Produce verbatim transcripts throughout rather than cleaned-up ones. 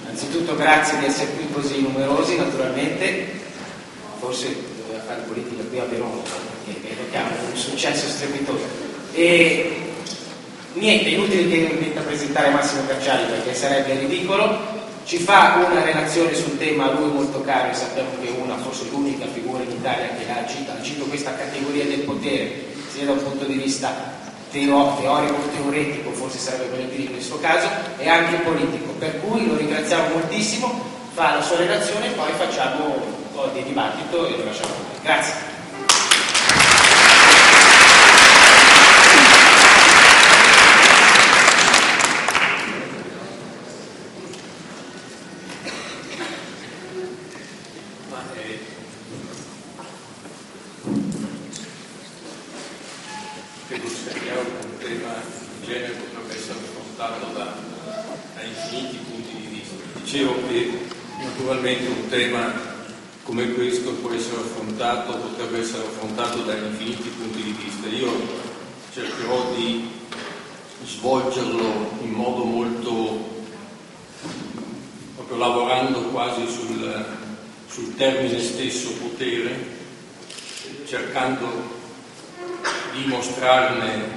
Anzitutto grazie di essere qui così numerosi, naturalmente. Forse doveva fare politica qui a Verona, perché vedo che ha un successo strepitoso. E niente, inutile che mi metta a presentare Massimo Cacciari perché sarebbe ridicolo. Ci fa una relazione sul tema a lui molto caro, e sappiamo che è una, forse l'unica figura in Italia che ha citato questa categoria del potere, sia da un punto di vista teo- teorico, teoretico, forse sarebbe meglio dire in questo caso, e anche politico. Per cui lo ringraziamo moltissimo, fa la sua relazione e poi facciamo un po' di dibattito e lo lasciamo qui. Grazie. Dicevo che naturalmente un tema come questo può essere affrontato, potrebbe essere affrontato da infiniti punti di vista. Io cercherò di svolgerlo in modo molto, proprio lavorando quasi sul, sul termine stesso potere, cercando di mostrarne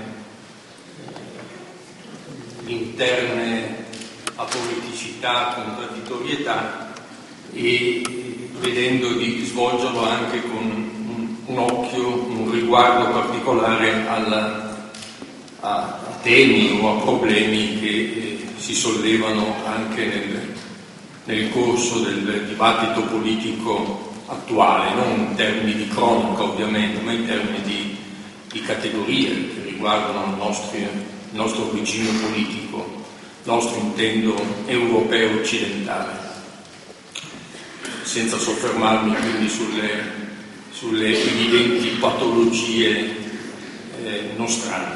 l'interne apoliticità, contraddittorietà, e vedendo di svolgerlo anche con un, un occhio, un riguardo particolare alla, a, a temi o a problemi che eh, si sollevano anche nel, nel corso del dibattito politico attuale, non in termini di cronaca ovviamente, ma in termini di, di categorie che riguardano il nostro, il nostro origine politico, nostro intendo europeo occidentale, senza soffermarmi quindi sulle, sulle evidenti patologie eh, nostrane.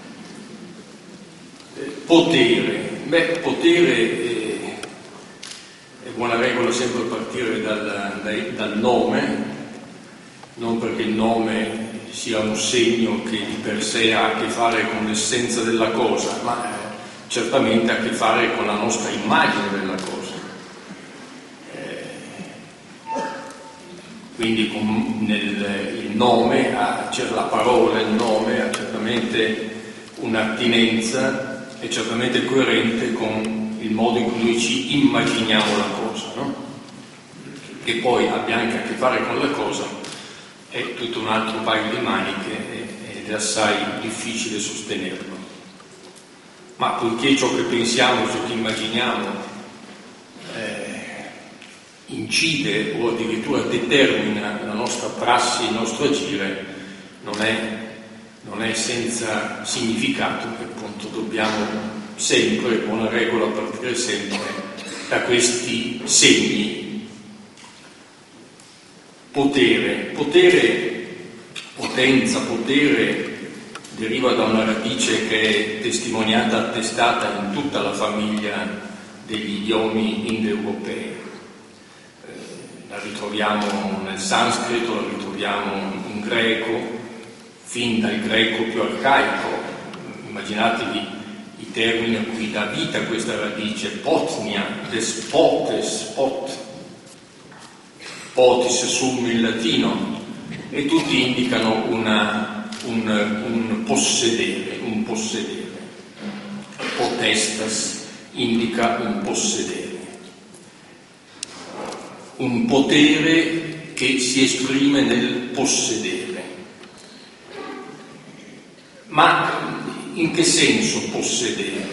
Eh, potere, beh, potere eh, è buona regola sempre partire dal, dal, dal nome, non perché il nome sia un segno che di per sé ha a che fare con l'essenza della cosa, ma eh, certamente ha a che fare con la nostra immagine della cosa. Eh, quindi con, nel, il nome, ha, cioè la parola, il nome ha certamente un'attinenza, è certamente coerente con il modo in cui noi ci immaginiamo la cosa, no? Che poi abbia anche a che fare con la cosa è tutto un altro paio di maniche ed è assai difficile sostenerlo. Ma poiché ciò che pensiamo, ciò che immaginiamo eh, incide o addirittura determina la nostra prassi, il nostro agire, non è, non è senza significato che appunto dobbiamo sempre, con una regola, partire sempre da questi segni. Potere, potere, potenza, potere deriva da una radice che è testimoniata, attestata in tutta la famiglia degli idiomi indoeuropei. Eh, la ritroviamo nel sanscrito, la ritroviamo in greco, fin dal greco più arcaico. Immaginatevi i termini a cui dà vita questa radice: potnia, despotes, pot, potis sum in latino, e tutti indicano una Un, un possedere, un possedere. Potestas indica un possedere, un potere che si esprime nel possedere. Ma in che senso possedere?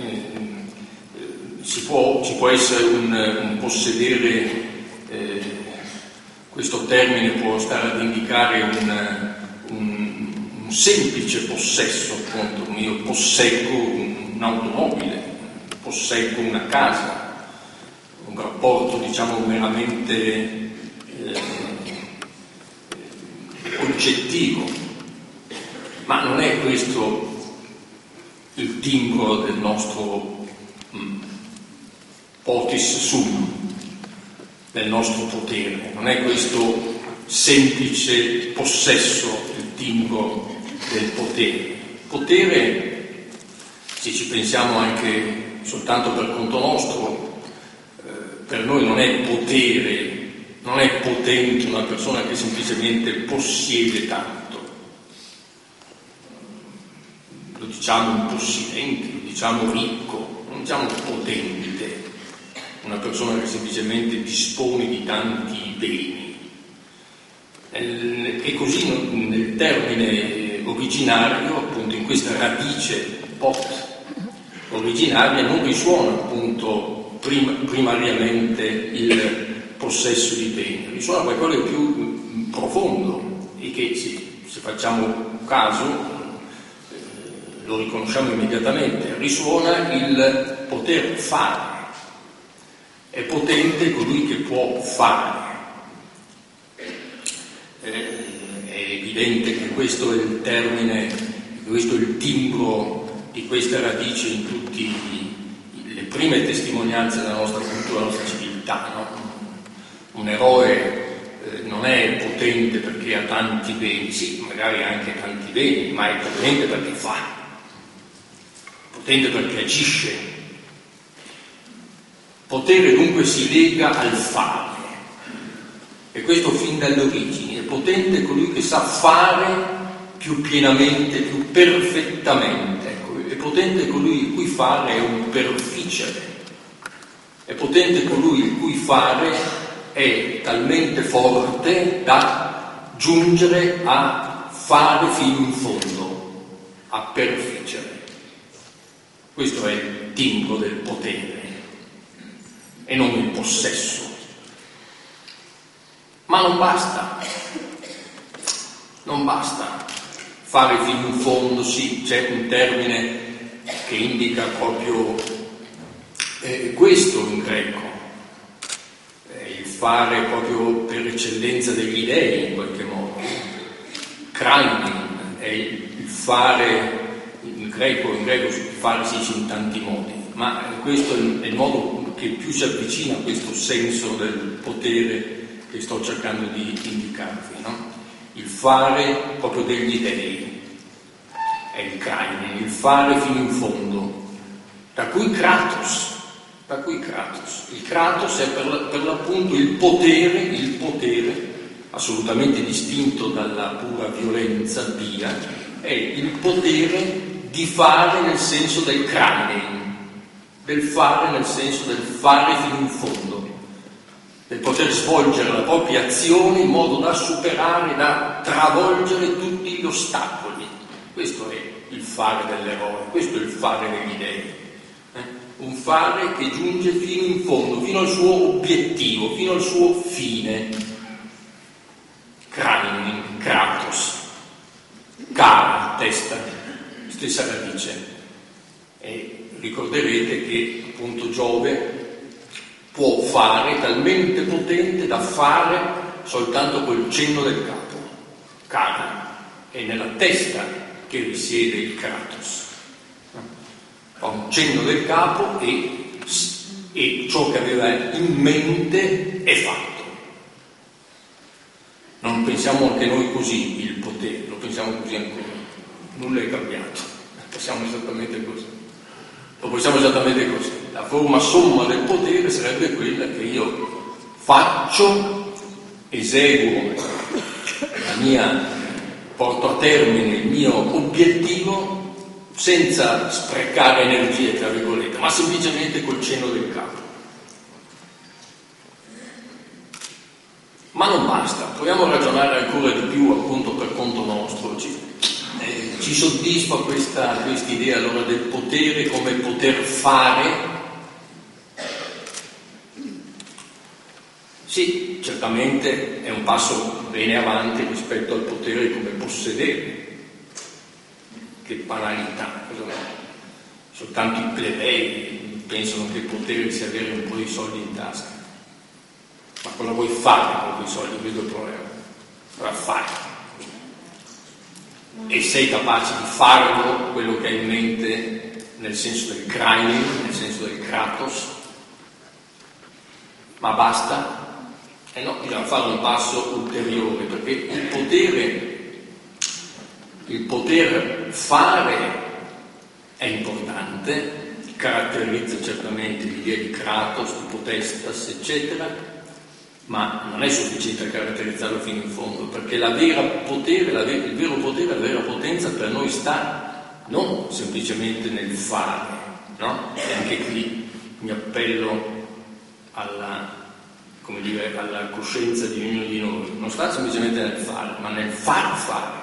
Eh, si può, ci può essere un, un possedere, eh, questo termine può stare ad indicare un un semplice possesso, appunto, io posseggo un'automobile, posseggo una casa, un rapporto diciamo meramente eh, oggettivo, ma non è questo il timbro del nostro mh, potis sum, del nostro potere, non è questo semplice possesso il timbro del potere. Potere, se ci pensiamo anche soltanto per conto nostro, eh, per noi non è potere, non è potente una persona che semplicemente possiede tanto. Lo diciamo un possidente, lo diciamo ricco, non diciamo potente, una persona che semplicemente dispone di tanti beni. E così nel termine originario, appunto in questa radice pot originaria, non risuona appunto prim- primariamente il possesso di beni, risuona qualcosa di più profondo e che se, se facciamo caso eh, lo riconosciamo immediatamente, risuona il poter fare. È potente colui che può fare. Eh, è evidente che questo è il termine, questo è il timbro di questa radice in tutte le prime testimonianze della nostra cultura, della nostra civiltà, no? Un eroe eh, non è potente perché ha tanti beni, sì, magari anche tanti beni, ma è potente perché fa, potente perché agisce. Potere dunque si lega al fare, e questo fin dalle origini. È potente colui che sa fare più pienamente, più perfettamente. È potente colui il cui fare è un perficere, è potente colui il cui fare è talmente forte da giungere a fare fino in fondo, a perficere. Questo è il timbro del potere e non il possesso. Ma non basta, non basta fare fino in fondo. Sì, c'è un termine che indica proprio eh, questo in greco, eh, il fare proprio per eccellenza degli dei in qualche modo. Kraimin è il, il fare in greco, in greco il fare si dice in tanti modi, ma questo è il, è il modo che più si avvicina a questo senso del potere che sto cercando di indicarvi, no? Il fare proprio degli dei è il Kraimin, il fare fino in fondo, da cui Kratos, da cui Kratos. Il Kratos è per, la, per l'appunto il potere, il potere assolutamente distinto dalla pura violenza via, è il potere di fare nel senso del Kraimin, del fare nel senso del fare fino in fondo, del poter svolgere la propria azione in modo da superare, da travolgere tutti gli ostacoli. Questo è il fare dell'eroe, questo è il fare degli dei. Eh? Un fare che giunge fino in fondo, fino al suo obiettivo, fino al suo fine. Kraimin, Kratos, Kara, testa, stessa radice. E ricorderete che appunto Giove può fare talmente potente da fare soltanto col cenno del capo. Kara è nella testa che risiede il Kratos. Fa un cenno del capo e, e ciò che aveva in mente è fatto. Non pensiamo anche noi così il potere, lo pensiamo così ancora. Nulla è cambiato, pensiamo esattamente così. Lo pensiamo esattamente così. La forma somma del potere sarebbe quella che io faccio, eseguo la mia, porto a termine il mio obiettivo senza sprecare energie, tra virgolette, ma semplicemente col cenno del capo. Ma non basta, proviamo a ragionare ancora di più appunto per conto nostro. Ci, eh, ci soddisfa questa idea allora del potere come poter fare? Sì, certamente è un passo bene avanti rispetto al potere come possedere. Che banalità, soltanto i plebei pensano che il potere sia avere un po' di soldi in tasca. Ma cosa vuoi fare con quei soldi? Questo è il problema. Cosa fai? E sei capace di farlo, quello che hai in mente, nel senso del Kraimin, nel senso del Kratos? Ma basta? E no, bisogna fare un passo ulteriore, perché il potere, il poter fare è importante, caratterizza certamente l'idea di Kratos, di potestas, eccetera, ma non è sufficiente a caratterizzarlo fino in fondo, perché la vera potere, la ver- il vero potere, la vera potenza per noi sta non semplicemente nel fare, no? E anche qui mi appello alla, come dire, alla coscienza di ognuno di noi, non sta semplicemente nel fare, ma nel far fare.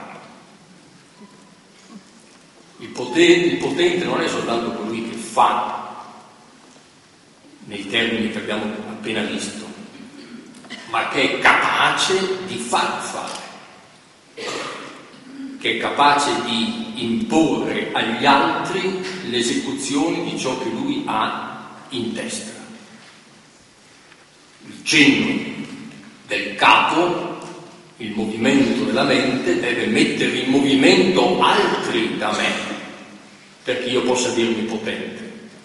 Il potente, il potente non è soltanto colui che fa, nei termini che abbiamo appena visto, ma che è capace di far fare, che è capace di imporre agli altri l'esecuzione di ciò che lui ha in testa. Il cenno del capo, il movimento della mente, deve mettere in movimento altri da me, perché io possa dirmi potente.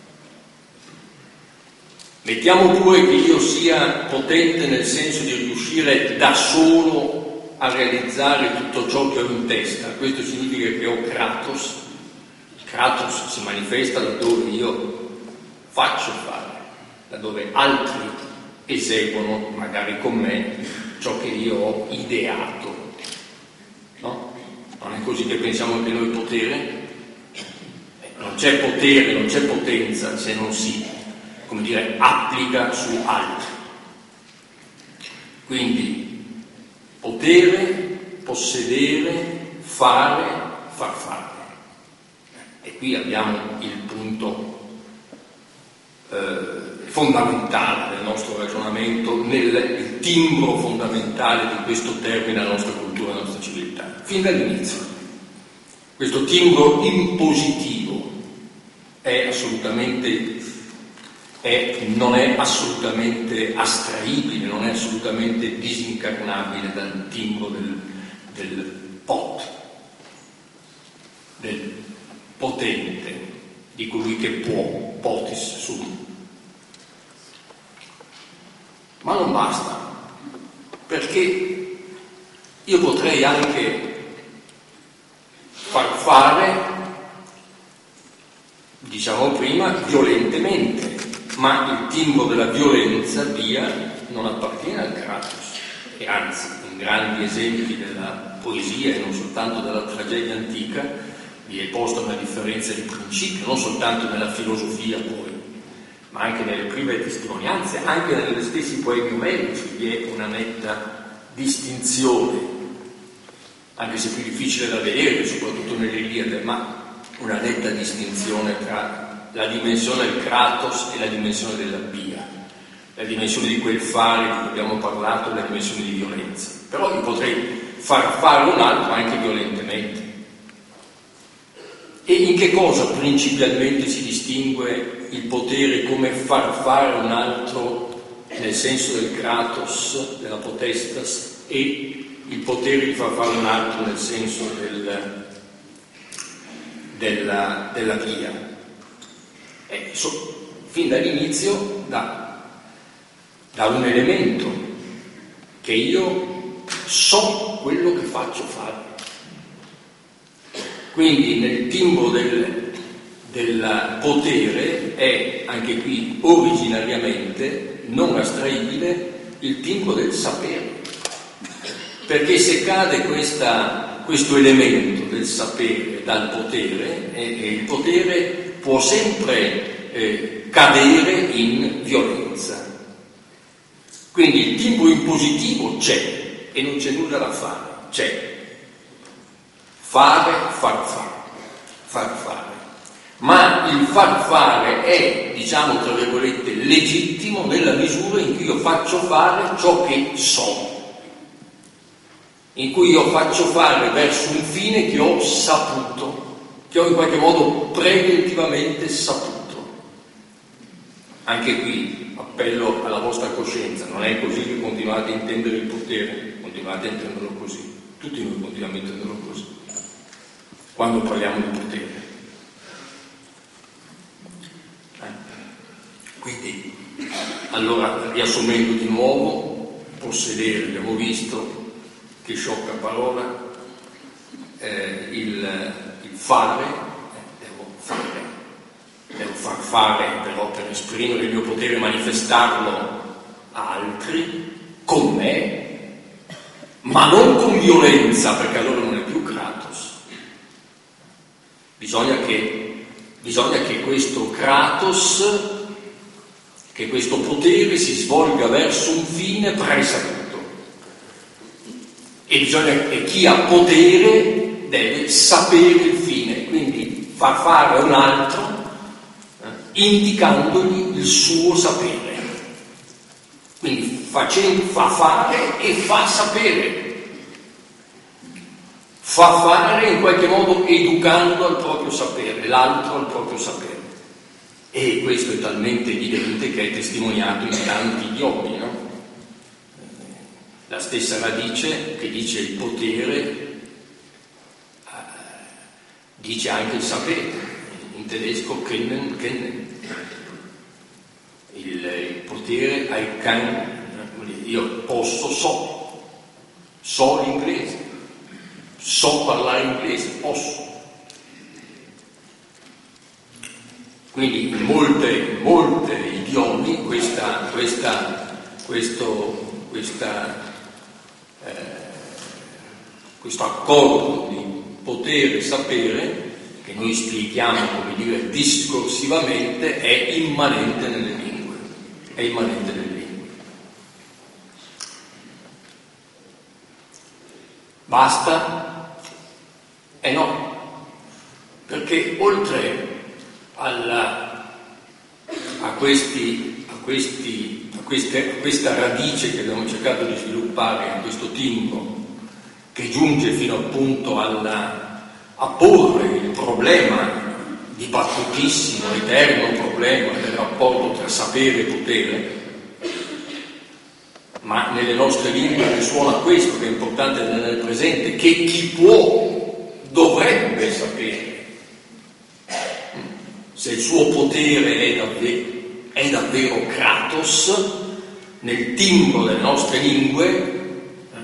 Mettiamo pure che io sia potente nel senso di riuscire da solo a realizzare tutto ciò che ho in testa. Questo significa che ho Kratos. Il Kratos si manifesta laddove io faccio fare, laddove altri eseguono, magari con me, ciò che io ho ideato. No? Non è così che pensiamo anche noi potere? Non c'è potere, non c'è potenza se non si, come dire, applica su altri. Quindi potere, possedere, fare, far fare. E qui abbiamo il punto eh, fondamentale del nostro ragionamento, nel il timbro fondamentale di questo termine alla nostra cultura, alla nostra civiltà. Fin dall'inizio, questo timbro impositivo è assolutamente è, non è assolutamente astraibile, non è assolutamente disincarnabile dal timbro del, del pot, del potente, di colui che può, potis sum. Ma non basta, perché io potrei anche far fare, diciamo prima, violentemente, ma il timbro della violenza via non appartiene al Kratos, e anzi in grandi esempi della poesia e non soltanto della tragedia antica vi è posta una differenza di principio, non soltanto nella filosofia poi, ma anche nelle prime testimonianze, anche negli stessi poemi omerici vi è una netta distinzione, anche se più difficile da vedere, soprattutto nell'Iliade, ma una netta distinzione tra la dimensione del Kratos e la dimensione della Pia, la dimensione di quel fare di cui abbiamo parlato e la dimensione di violenza. Però io potrei far fare un altro anche violentemente. E in che cosa principalmente si distingue il potere come far fare un altro nel senso del Kratos, della potestas, e il potere di far fare un altro nel senso del, della, della Pia? Eh, so, fin dall'inizio da, da un elemento che io so quello che faccio fare. Quindi nel timbro del, del potere è anche qui originariamente non astraibile il timbro del sapere, perché se cade questa, questo elemento del sapere dal potere, e, e il potere può sempre eh, cadere in violenza. Quindi il timbro impositivo c'è e non c'è nulla da fare, c'è. Fare, far fare, far fare. Ma il far fare è, diciamo tra virgolette, legittimo nella misura in cui io faccio fare ciò che so, in cui io faccio fare verso un fine che ho saputo, che ho in qualche modo preventivamente saputo. Anche qui appello alla vostra coscienza, non è così che continuate a intendere il potere, continuate a intenderlo così, tutti noi continuiamo a intenderlo così quando parliamo di potere. Eh. Quindi, allora, riassumendo di nuovo, possedere, abbiamo visto che sciocca parola, eh, il, il fare, eh, devo fare, devo far fare, però per esprimere il mio potere, manifestarlo a altri, con me, ma non con violenza, perché allora non è più Kratos. Bisogna che, bisogna che questo Kratos, che questo potere si svolga verso un fine presaputo. E bisogna che chi ha potere deve sapere il fine, quindi far fare a un altro eh, indicandogli il suo sapere. Quindi facendo, fa fare e fa sapere. Fa fare in qualche modo educando al proprio sapere, l'altro al proprio sapere. E questo è talmente evidente che è testimoniato in tanti idiomi, no? La stessa radice che dice il potere, eh, dice anche il sapere, in tedesco kennen, kennen. Il, il potere I can, io posso, so, so l'inglese, so parlare inglese, posso. Quindi in molte, molte idiomi questa, questa, questo, questa, eh, questo accordo di potere e sapere, che noi spieghiamo, come dire, discorsivamente, è immanente nelle lingue, è immanente nelle lingue. Basta? Eh no, perché oltre alla, a, questi, a, questi, a, queste, a questa radice che abbiamo cercato di sviluppare, a questo timbro, che giunge fino appunto alla, a porre il problema dibattutissimo, eterno problema del rapporto tra sapere e potere, ma nelle nostre lingue risuona questo, che è importante tenere presente, che chi può dovrebbe sapere. Se il suo potere è davvero, è davvero Kratos, nel timbro delle nostre lingue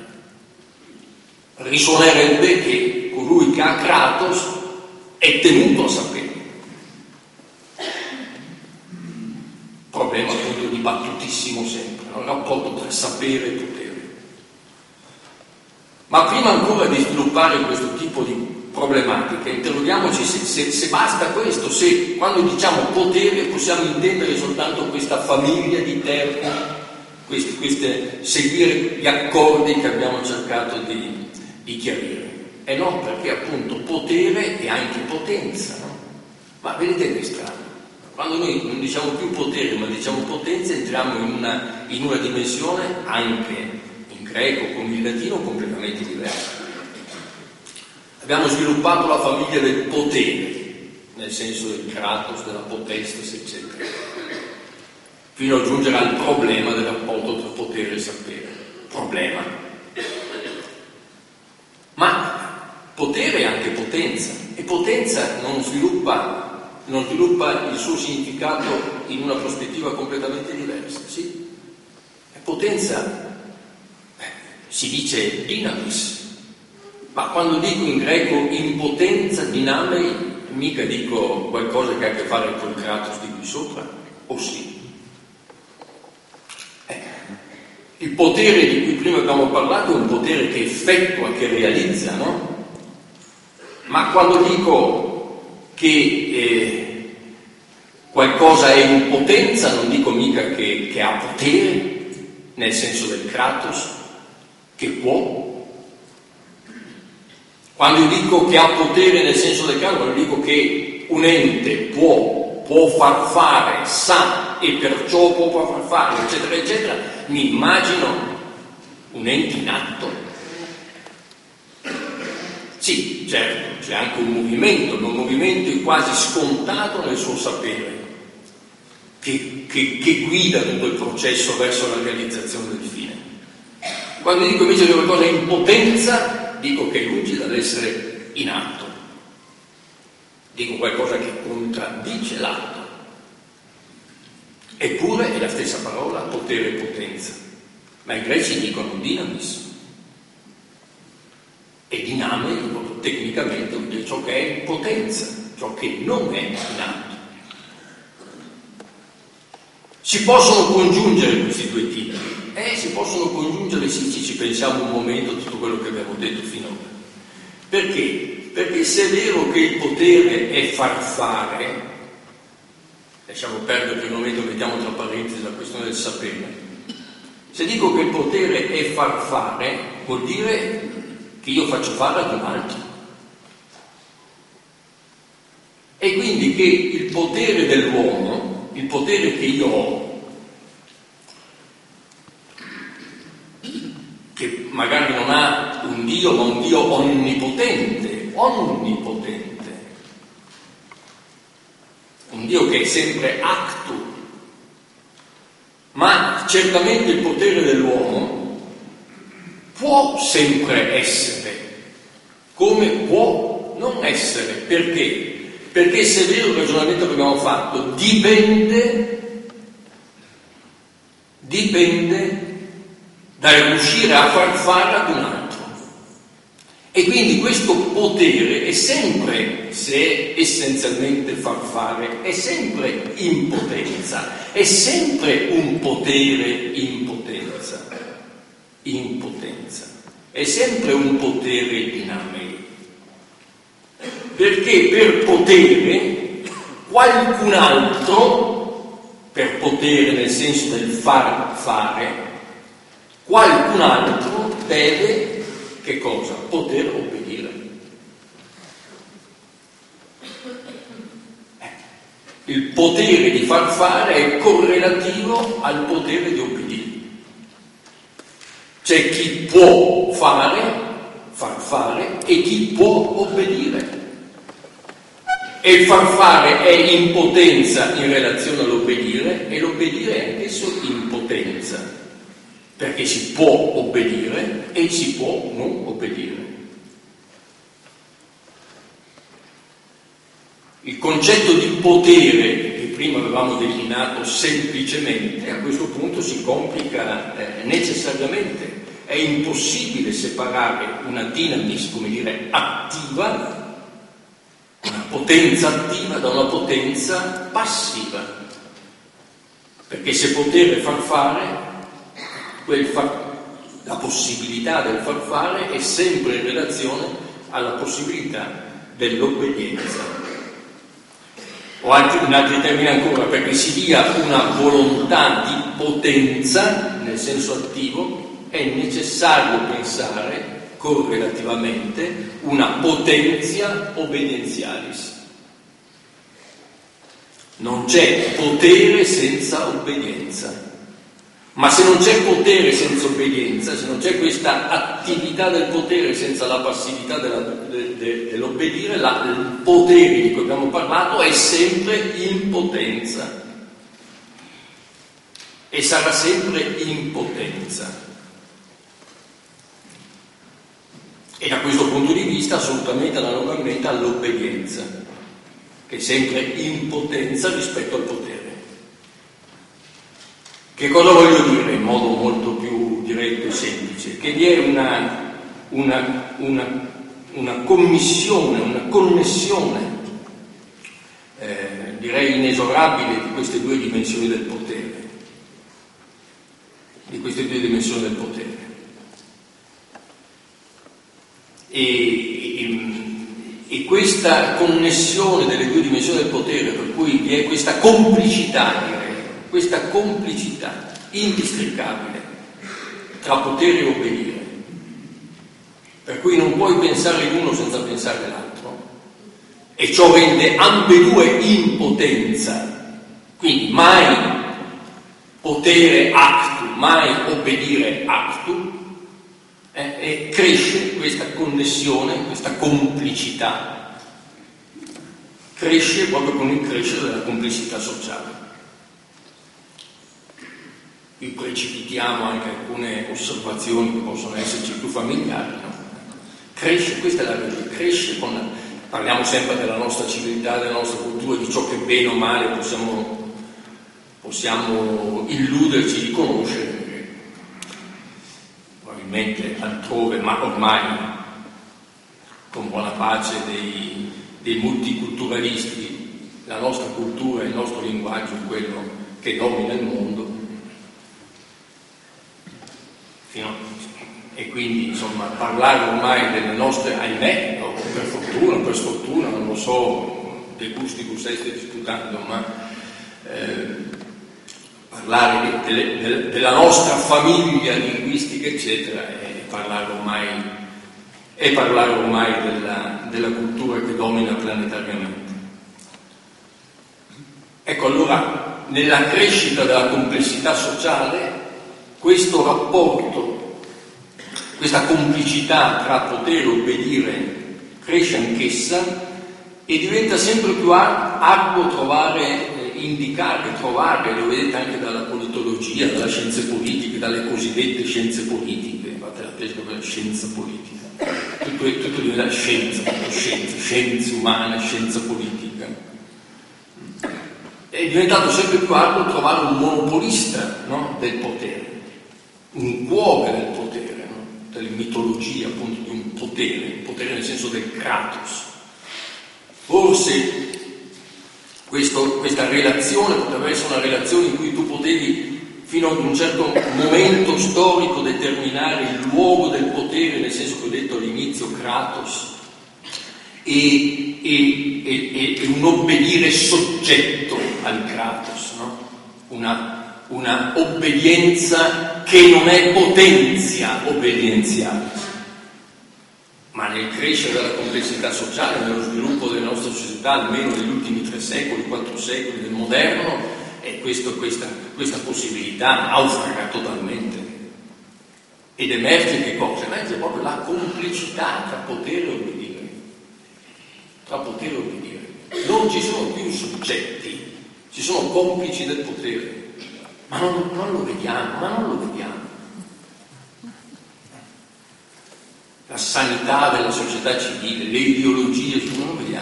risuonerebbe che colui che ha Kratos è tenuto a sapere. Problema appunto dibattutissimo sempre, un rapporto tra sapere e potere. Ma prima ancora di sviluppare questo tipo di problematiche, interroghiamoci se, se, se basta questo, se quando diciamo potere possiamo intendere soltanto questa famiglia di termini, questi, queste, seguire gli accordi che abbiamo cercato di, di chiarire. E no, perché appunto potere è anche potenza, no? Ma vedete che è strano, quando noi non diciamo più potere ma diciamo potenza, entriamo in una, in una dimensione anche in greco come in latino completamente diversa. Abbiamo sviluppato la famiglia del potere, nel senso del Kratos, della potestas, eccetera, fino a giungere al problema del rapporto tra potere e sapere. Problema. Ma potere è anche potenza, e potenza non sviluppa, non sviluppa il suo significato in una prospettiva completamente diversa, sì? E potenza eh, si dice dynamis. Ma quando dico in greco impotenza, dinamei, mica dico qualcosa che ha a che fare col Kratos di qui sopra, o sì? Eh, il potere di cui prima abbiamo parlato è un potere che effettua, che realizza, no? Ma quando dico che eh, qualcosa è in potenza, non dico mica che, che ha potere, nel senso del Kratos, che può. Quando io dico che ha potere nel senso del Kratos, quando dico che un ente può, può far fare, sa e perciò può far fare, eccetera, eccetera, mi immagino un ente in atto. Sì, certo, c'è anche un movimento, ma un movimento quasi scontato nel suo sapere, che, che, che guida tutto il processo verso la realizzazione del fine. Quando dico invece che qualcosa è in potenza, dico che è lungi dall'essere in atto, dico qualcosa che contraddice l'atto, eppure è la stessa parola, potere e potenza, ma i greci dicono dynamis, e diname tecnicamente vuol dire ciò che è in potenza, ciò che non è in atto. Si possono congiungere questi due titoli? Eh, si possono congiungere, sì, ci pensiamo un momento a tutto quello che abbiamo detto finora. Perché? Perché se è vero che il potere è far fare, lasciamo perdere per il momento, mettiamo tra parentesi la questione del sapere, se dico che il potere è far fare, vuol dire che io faccio fare ad un altro. E quindi che il potere dell'uomo, il potere che io ho, che magari non ha un Dio, ma un Dio onnipotente, onnipotente, un Dio che è sempre actu, ma certamente il potere dell'uomo può sempre essere, come può non essere. Perché? Perché se è vero il ragionamento che abbiamo fatto, dipende, dipende dal riuscire a far fare ad un altro. E quindi questo potere è sempre, se è essenzialmente far fare, è sempre impotenza, è sempre un potere in potenza, impotenza, è sempre un potere in ame. Perché per potere qualcun altro, per potere nel senso del far fare, qualcun altro deve, che cosa? Poter obbedire. Il potere di far fare è correlativo al potere di obbedire. C'è chi può fare, far fare, e chi può obbedire. E il far fare è impotenza in relazione all'obbedire, e l'obbedire è anch'esso impotenza, perché si può obbedire e si può non obbedire. Il concetto di potere, che prima avevamo declinato semplicemente, a questo punto si complica eh, necessariamente. È impossibile separare una dinamis, come dire, attiva, una potenza attiva da una potenza passiva, perché se potere è far fare, quel far, la possibilità del far fare è sempre in relazione alla possibilità dell'obbedienza. O altri, in altri termini ancora, perché si dia una volontà di potenza nel senso attivo, è necessario pensare correlativamente una potentia obbedienzialis. Non c'è potere senza obbedienza. Ma se non c'è potere senza obbedienza, se non c'è questa attività del potere senza la passività della, de, de, dell'obbedire, la, il potere di cui abbiamo parlato è sempre impotenza. E sarà sempre impotenza. E da questo punto di vista assolutamente analogamente all'obbedienza, che è sempre impotenza rispetto al potere. Che cosa voglio dire in modo molto più diretto e semplice? Che vi è una, una, una, una commissione, una connessione, eh, direi inesorabile di queste due dimensioni del potere, di queste due dimensioni del potere. E, e, e questa connessione delle due dimensioni del potere, per cui vi è questa complicità, direi, questa complicità indistricabile tra potere e obbedire, per cui non puoi pensare l'uno senza pensare l'altro, e ciò rende ambedue impotenza, quindi mai potere actu, mai obbedire actu, eh, e cresce questa connessione, questa complicità, cresce proprio con il crescere della complicità sociale. Vi precipitiamo anche alcune osservazioni che possono esserci più familiari, no? Cresce, questa è la ragione, cresce con la, parliamo sempre della nostra civiltà, della nostra cultura, di ciò che bene o male possiamo, possiamo illuderci di conoscere, perché probabilmente altrove, ma ormai con buona pace dei, dei multiculturalisti, la nostra cultura, il nostro linguaggio è quello che domina il mondo. Fino, e quindi insomma parlare ormai delle nostre, ahimè, o per fortuna o per sfortuna, non lo so dei gusti che stai disputando, ma eh, parlare de, de, de, della nostra famiglia linguistica eccetera è parlare ormai, è parlare ormai della, della cultura che domina planetariamente. Ecco, allora nella crescita della complessità sociale questo rapporto, questa complicità tra potere e obbedire cresce anch'essa e diventa sempre più arduo trovare, eh, indicare, trovare, lo vedete anche dalla politologia, dalle scienze politiche, dalle cosiddette scienze politiche, fate la testa per la scienza politica, tutto, tutto diventa scienza, tutto scienza, scienze umane, scienza politica. È diventato sempre più arduo trovare un monopolista, no, del potere, un cuore del potere, no? Delle mitologie appunto di un potere, un potere nel senso del Kratos. Forse questo, questa relazione poteva essere una relazione in cui tu potevi fino ad un certo momento storico determinare il luogo del potere, nel senso che ho detto all'inizio Kratos, e, e, e, e un obbedire soggetto al Kratos, no? Una, una obbedienza che non è potenzia obbedienziale, ma nel crescere della complessità sociale, nello sviluppo delle nostre società, almeno negli ultimi tre secoli, quattro secoli del moderno, è questo, questa, questa possibilità naufraga totalmente. Ed emerge che cosa? Emerge proprio la complicità tra potere e obbedire. Tra potere e obbedire. Non ci sono più soggetti, ci sono complici del potere. Ma non, non lo vediamo, ma non lo vediamo. La sanità della società civile, le ideologie, non lo vediamo.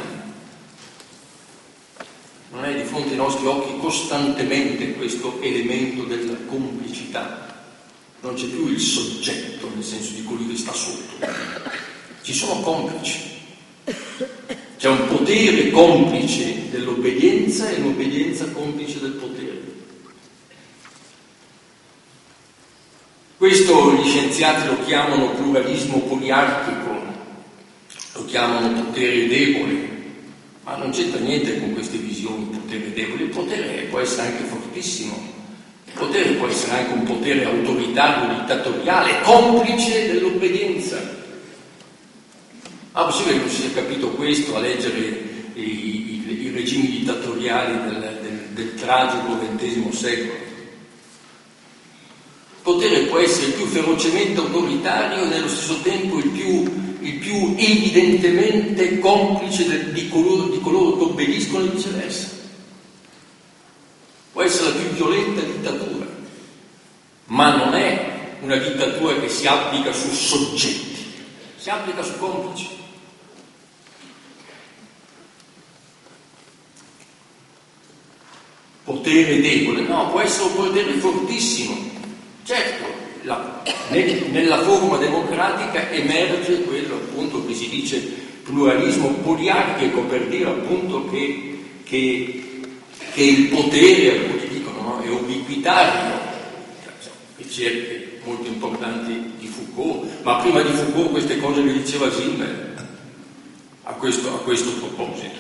Non è di fronte ai nostri occhi costantemente questo elemento della complicità. Non c'è più il soggetto, nel senso di colui che sta sotto. Ci sono complici. C'è un potere complice dell'obbedienza e un'obbedienza complice del potere. Questo gli scienziati lo chiamano pluralismo poliarchico, lo chiamano potere debole, ma non c'entra niente con queste visioni potere debole. Il potere può essere anche fortissimo, il potere può essere anche un potere autoritario, dittatoriale, complice dell'obbedienza. Ah, possibile che non si sia capito questo a leggere i, i, i regimi dittatoriali del, del, del tragico ventesimo secolo. Il potere può essere il più ferocemente autoritario e nello stesso tempo il più, il più evidentemente complice de, di, coloro, di coloro che obbediscono e viceversa. Può essere la più violenta dittatura, ma non è una dittatura che si applica su soggetti, si applica su complici. Potere debole, no, può essere un potere fortissimo. Certo, la, nel, nella forma democratica emerge quello appunto che si dice pluralismo poliarchico, per dire appunto che, che, che il potere, alcuni dicono, no, è ubiquitario, ricerche molto importanti di Foucault, ma prima di Foucault queste cose le diceva Zimmer a questo, a questo proposito.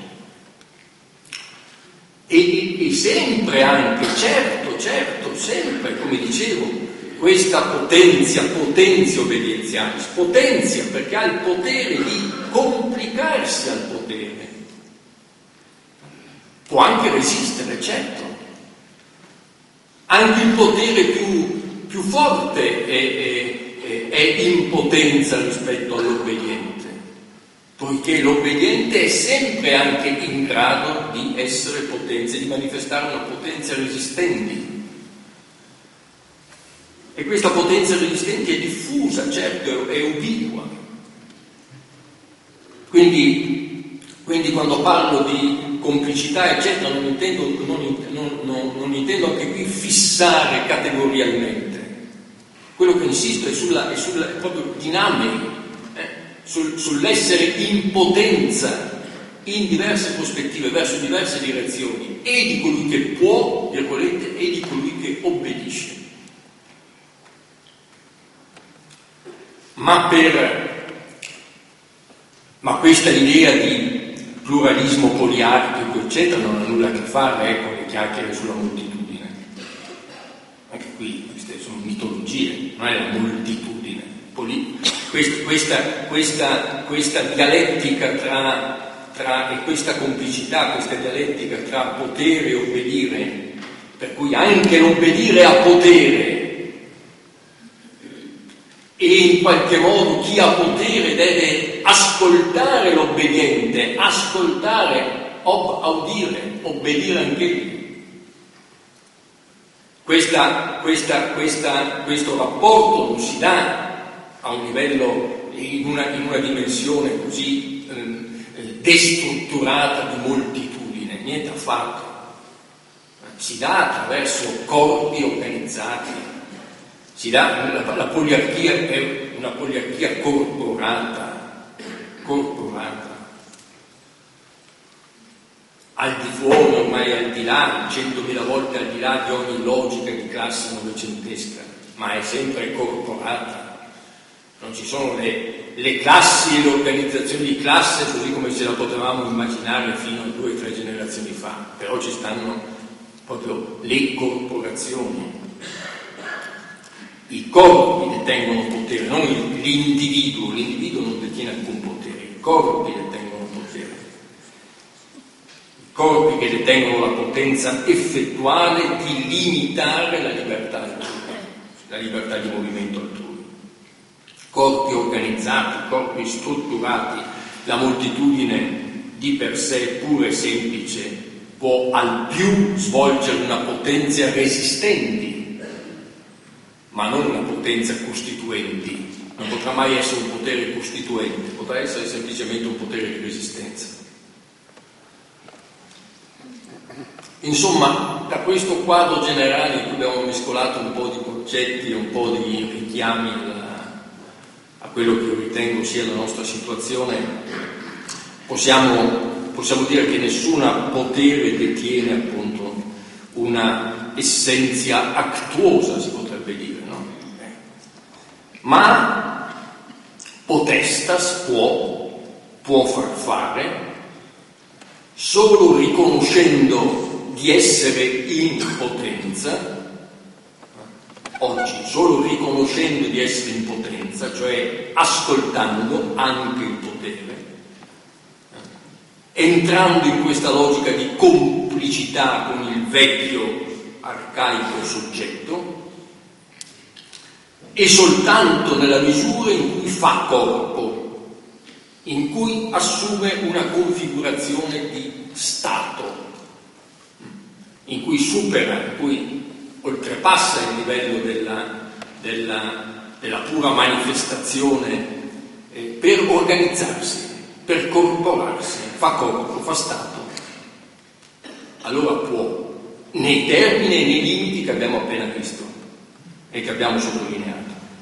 E, e sempre anche, certo, certo, sempre, come dicevo, questa potenzia, potenzia obbedienzialis, potenzia perché ha il potere di complicarsi al potere. Può anche resistere, certo. Anche il potere più, più forte è, è, è in potenza rispetto all'obbediente, poiché l'obbediente è sempre anche in grado di essere potenza, di manifestare una potenza resistente. E questa potenza resistente è diffusa, certo, è ubiqua. Quindi, quindi quando parlo di complicità, eccetera, non intendo, non, non, non, non intendo anche qui fissare categorialmente. Quello che insisto è sulla, è sulla è proprio dinamica, eh? Sul, sull'essere in potenza in diverse prospettive, verso diverse direzioni, e di colui che può, virgolette, e di colui che obbedisce. Ma per ma questa idea di pluralismo poliarchico, eccetera, non ha nulla a che fare eh, con le chiacchiere sulla moltitudine. Anche qui queste sono mitologie, non è la moltitudine. Poli- questa, questa, questa, questa dialettica tra, tra e questa complicità, questa dialettica tra potere e obbedire, per cui anche l'obbedire a potere, e in qualche modo chi ha potere deve ascoltare l'obbediente, ascoltare, ob- audire, obbedire anche lui. Questa, questa, questa, questo rapporto non si dà a un livello, in una, in una dimensione così eh, destrutturata di moltitudine, niente affatto. Si dà attraverso corpi organizzati. Si dà, la, la poliarchia è una poliarchia corporata, corporata, al di fuori, ormai al di là, centomila volte al di là di ogni logica di classe novecentesca, ma è sempre corporata. Non ci sono le, le classi e le organizzazioni di classe così come ce la potevamo immaginare fino a due o tre generazioni fa, però ci stanno proprio le corporazioni. I corpi detengono potere, non l'individuo, l'individuo non detiene alcun potere, i corpi detengono potere. I corpi che detengono la potenza effettuale di limitare la libertà altrui, la libertà di movimento altrui. Corpi organizzati, corpi strutturati, la moltitudine di per sé pura e semplice può al più svolgere una potenza resistente, ma non una potenza costituente. Non potrà mai essere un potere costituente, potrà essere semplicemente un potere di resistenza. Insomma, da questo quadro generale in cui abbiamo mescolato un po' di concetti e un po' di richiami alla, a quello che io ritengo sia la nostra situazione, possiamo, possiamo dire che nessun potere detiene appunto una essenza actuosa, si potrebbe dire. Ma potestas può, può far fare solo riconoscendo di essere in potenza, oggi solo riconoscendo di essere in potenza, cioè ascoltando anche il potere, entrando in questa logica di complicità con il vecchio arcaico soggetto, e soltanto nella misura in cui fa corpo, in cui assume una configurazione di Stato, in cui supera, in cui oltrepassa il livello della, della, della pura manifestazione eh, per organizzarsi, per corporarsi, fa corpo, fa Stato, allora può, nei termini e nei limiti che abbiamo appena visto e che abbiamo sottolineato.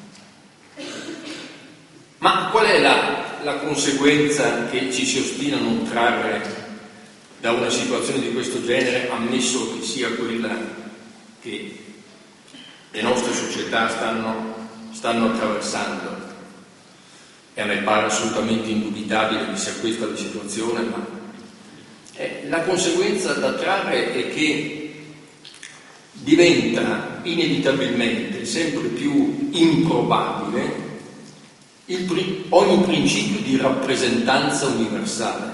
Ma qual è la, la conseguenza che ci si ostina a non trarre da una situazione di questo genere, ammesso che sia quella che le nostre società stanno, stanno attraversando? E a me pare assolutamente indubitabile che sia questa la situazione, ma eh, la conseguenza da trarre è che diventa inevitabilmente sempre più improbabile il pri- ogni principio di rappresentanza universale.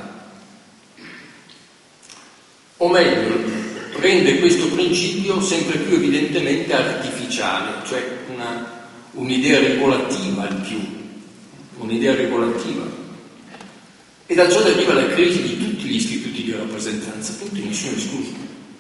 O meglio, rende questo principio sempre più evidentemente artificiale, cioè una, un'idea regolativa al più, un'idea regolativa. E da ciò deriva la crisi di tutti gli istituti di rappresentanza, tutti, nessuno escluso.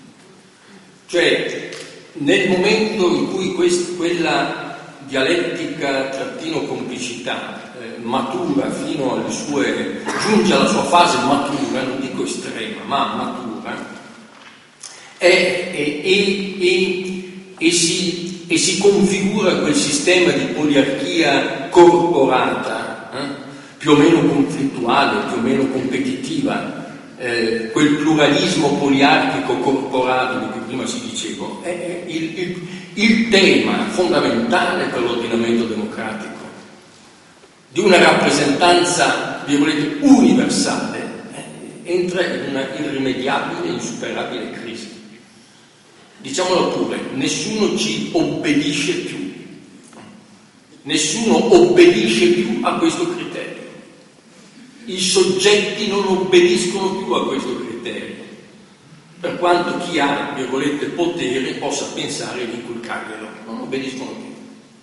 Cioè, nel momento in cui quest, quella dialettica trattino complicità eh, matura fino alle sue, giunge alla sua fase matura, non dico estrema, ma matura, e, e, e, e, e, si, e si configura quel sistema di poliarchia corporata, eh, più o meno conflittuale, più o meno competitiva, eh, quel pluralismo poliarchico corporato di cui prima si diceva, è il, il, il tema fondamentale per l'ordinamento democratico, di una rappresentanza, virgolette, universale, eh, entra in una irrimediabile e insuperabile crisi. Diciamolo pure, nessuno ci obbedisce più, nessuno obbedisce più a questo criterio. I soggetti non obbediscono più a questo criterio, per quanto chi ha, virgolette, potere possa pensare di inculcarglielo, non obbediscono più.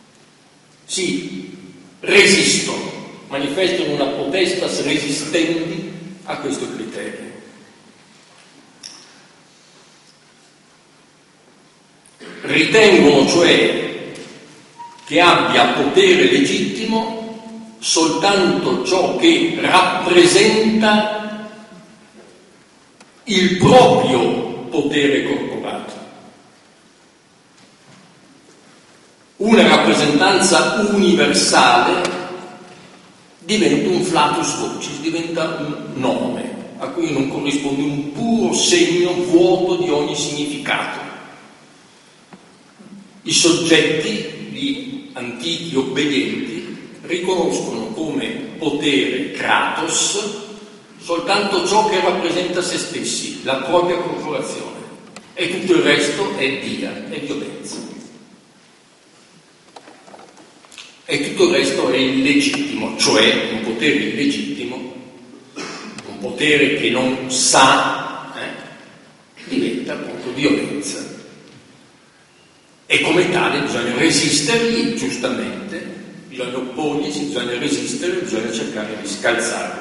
Si resistono, manifestano una potestas resistendi a questo criterio. Ritengono cioè che abbia potere legittimo soltanto ciò che rappresenta il proprio potere corporato. Una rappresentanza universale diventa un flatus vocis, diventa un nome a cui non corrisponde un puro segno vuoto di ogni significato. I soggetti, gli antichi obbedienti, riconoscono come potere kratos soltanto ciò che rappresenta se stessi, la propria corporazione, e tutto il resto è dia, è violenza. E tutto il resto è illegittimo, cioè un potere illegittimo, un potere che non sa, eh, diventa appunto violenza. E come tale bisogna resistergli, giustamente, bisogna opporglisi, bisogna resistere, bisogna cercare di scalzarlo.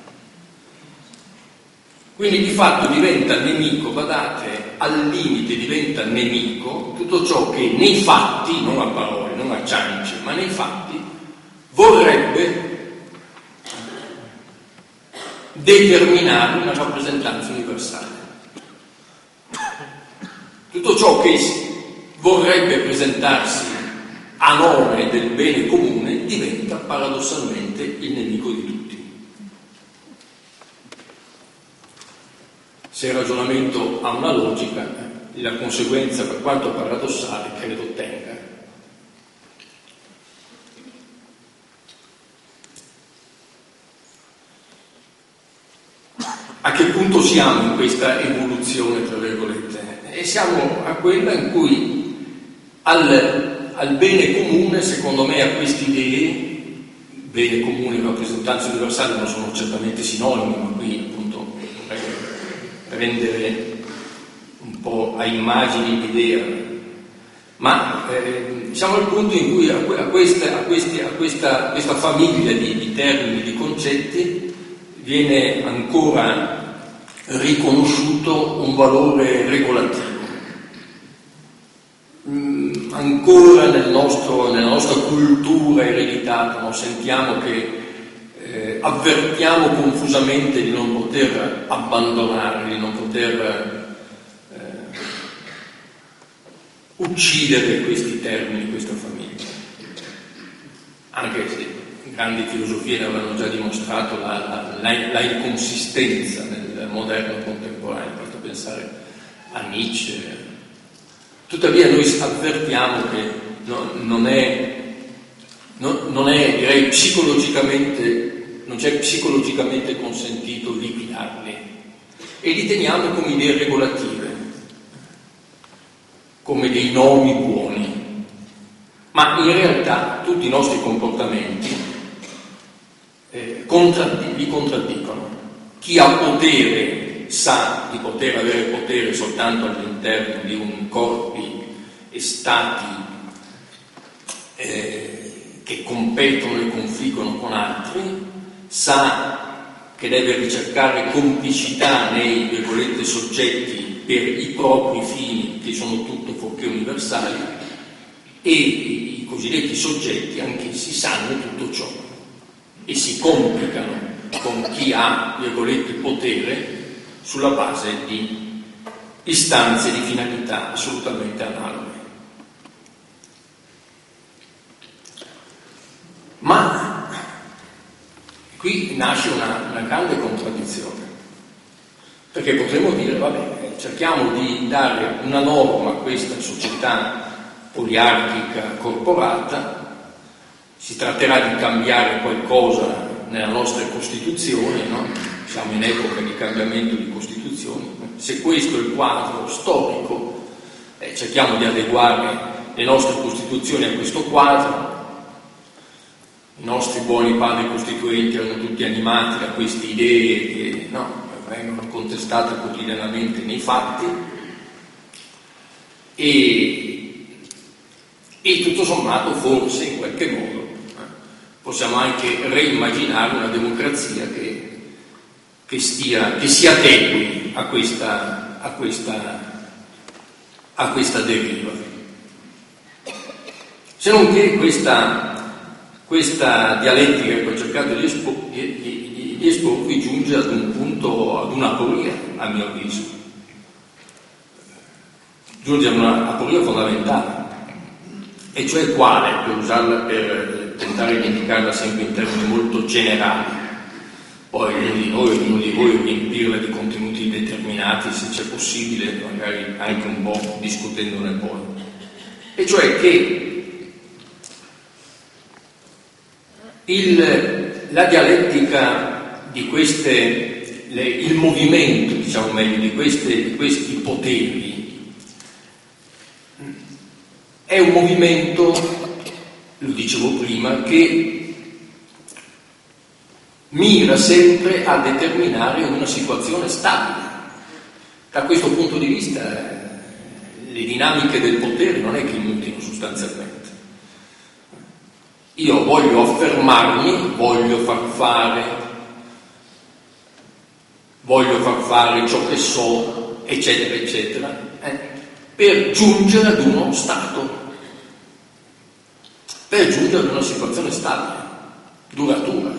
Quindi di fatto diventa nemico, badate, al limite diventa nemico tutto ciò che nei fatti, non a parole, non a ciance, ma nei fatti vorrebbe determinare una rappresentanza universale. Tutto ciò che vorrebbe presentarsi a nome del bene comune diventa paradossalmente il nemico di tutti. Se il ragionamento ha una logica, la conseguenza, per quanto paradossale, credo tenga. A che punto siamo in questa evoluzione, tra virgolette? E siamo a quella in cui al, al bene comune, secondo me, a queste idee, bene comune e rappresentanza universale non sono certamente sinonimi, ma qui appunto rendere un po' a immagini l'idea, ma eh, siamo al punto in cui a, a, questa, a, questi, a questa, questa famiglia di, di termini, di concetti, viene ancora riconosciuto un valore regolativo. Mm, ancora nel nostro, nella nostra cultura ereditata non sentiamo che Eh, avvertiamo confusamente di non poter abbandonare, di non poter eh, uccidere questi termini, questa famiglia. Anche se grandi filosofie ne avevano già dimostrato la, la, la, la inconsistenza nel moderno contemporaneo, basta pensare a Nietzsche. Tuttavia noi avvertiamo che no, non è non, non è, direi, psicologicamente non c'è psicologicamente consentito liquidarli e li teniamo come idee regolative, come dei nomi buoni, ma in realtà tutti i nostri comportamenti eh, contraddi- li contraddicono. Chi ha potere sa di poter avere potere soltanto all'interno di un corpi e stati eh, che competono e confliggono con altri, sa che deve ricercare complicità nei, virgolette, soggetti per i propri fini, che sono tutto fuorché universali, e i cosiddetti soggetti anch'essi sanno tutto ciò e si complicano con chi ha, virgolette, potere sulla base di istanze di finalità assolutamente analoghe. Ma qui nasce una, una grande contraddizione, Perché potremmo dire, vabbè, cerchiamo di dare una norma a questa società poliarchica corporata, si tratterà di cambiare qualcosa nella nostra Costituzione, no? Siamo in epoca di cambiamento di Costituzioni. Se questo è il quadro storico, eh, cerchiamo di adeguare le nostre Costituzioni a questo quadro. I nostri buoni padri costituenti erano tutti animati da queste idee che no, vengono contestate quotidianamente nei fatti e, e tutto sommato forse in qualche modo eh, possiamo anche reimmaginare una democrazia che, che, stia, che si adegui a questa, a questa, a questa deriva. Se non che questa Questa dialettica che ho cercato di, espo, di, di, di esporvi giunge ad un punto, ad un'aporia, a mio avviso. Giunge ad un'aporia fondamentale, e cioè quale, per usarla, per tentare di indicarla sempre in termini molto generali, poi ognuno di noi, ognuno di voi riempirla di contenuti determinati, se c'è possibile, magari anche un po' discutendone poi. E cioè che Il, la dialettica di queste, le, il movimento, diciamo meglio, di, queste, di questi poteri è un movimento, lo dicevo prima, che mira sempre a determinare una situazione stabile. Da questo punto di vista le dinamiche del potere non è che mutino sostanzialmente. Io voglio affermarmi, voglio far fare, voglio far fare ciò che so, eccetera, eccetera, eh, per giungere ad uno stato, per giungere ad una situazione stabile, duratura.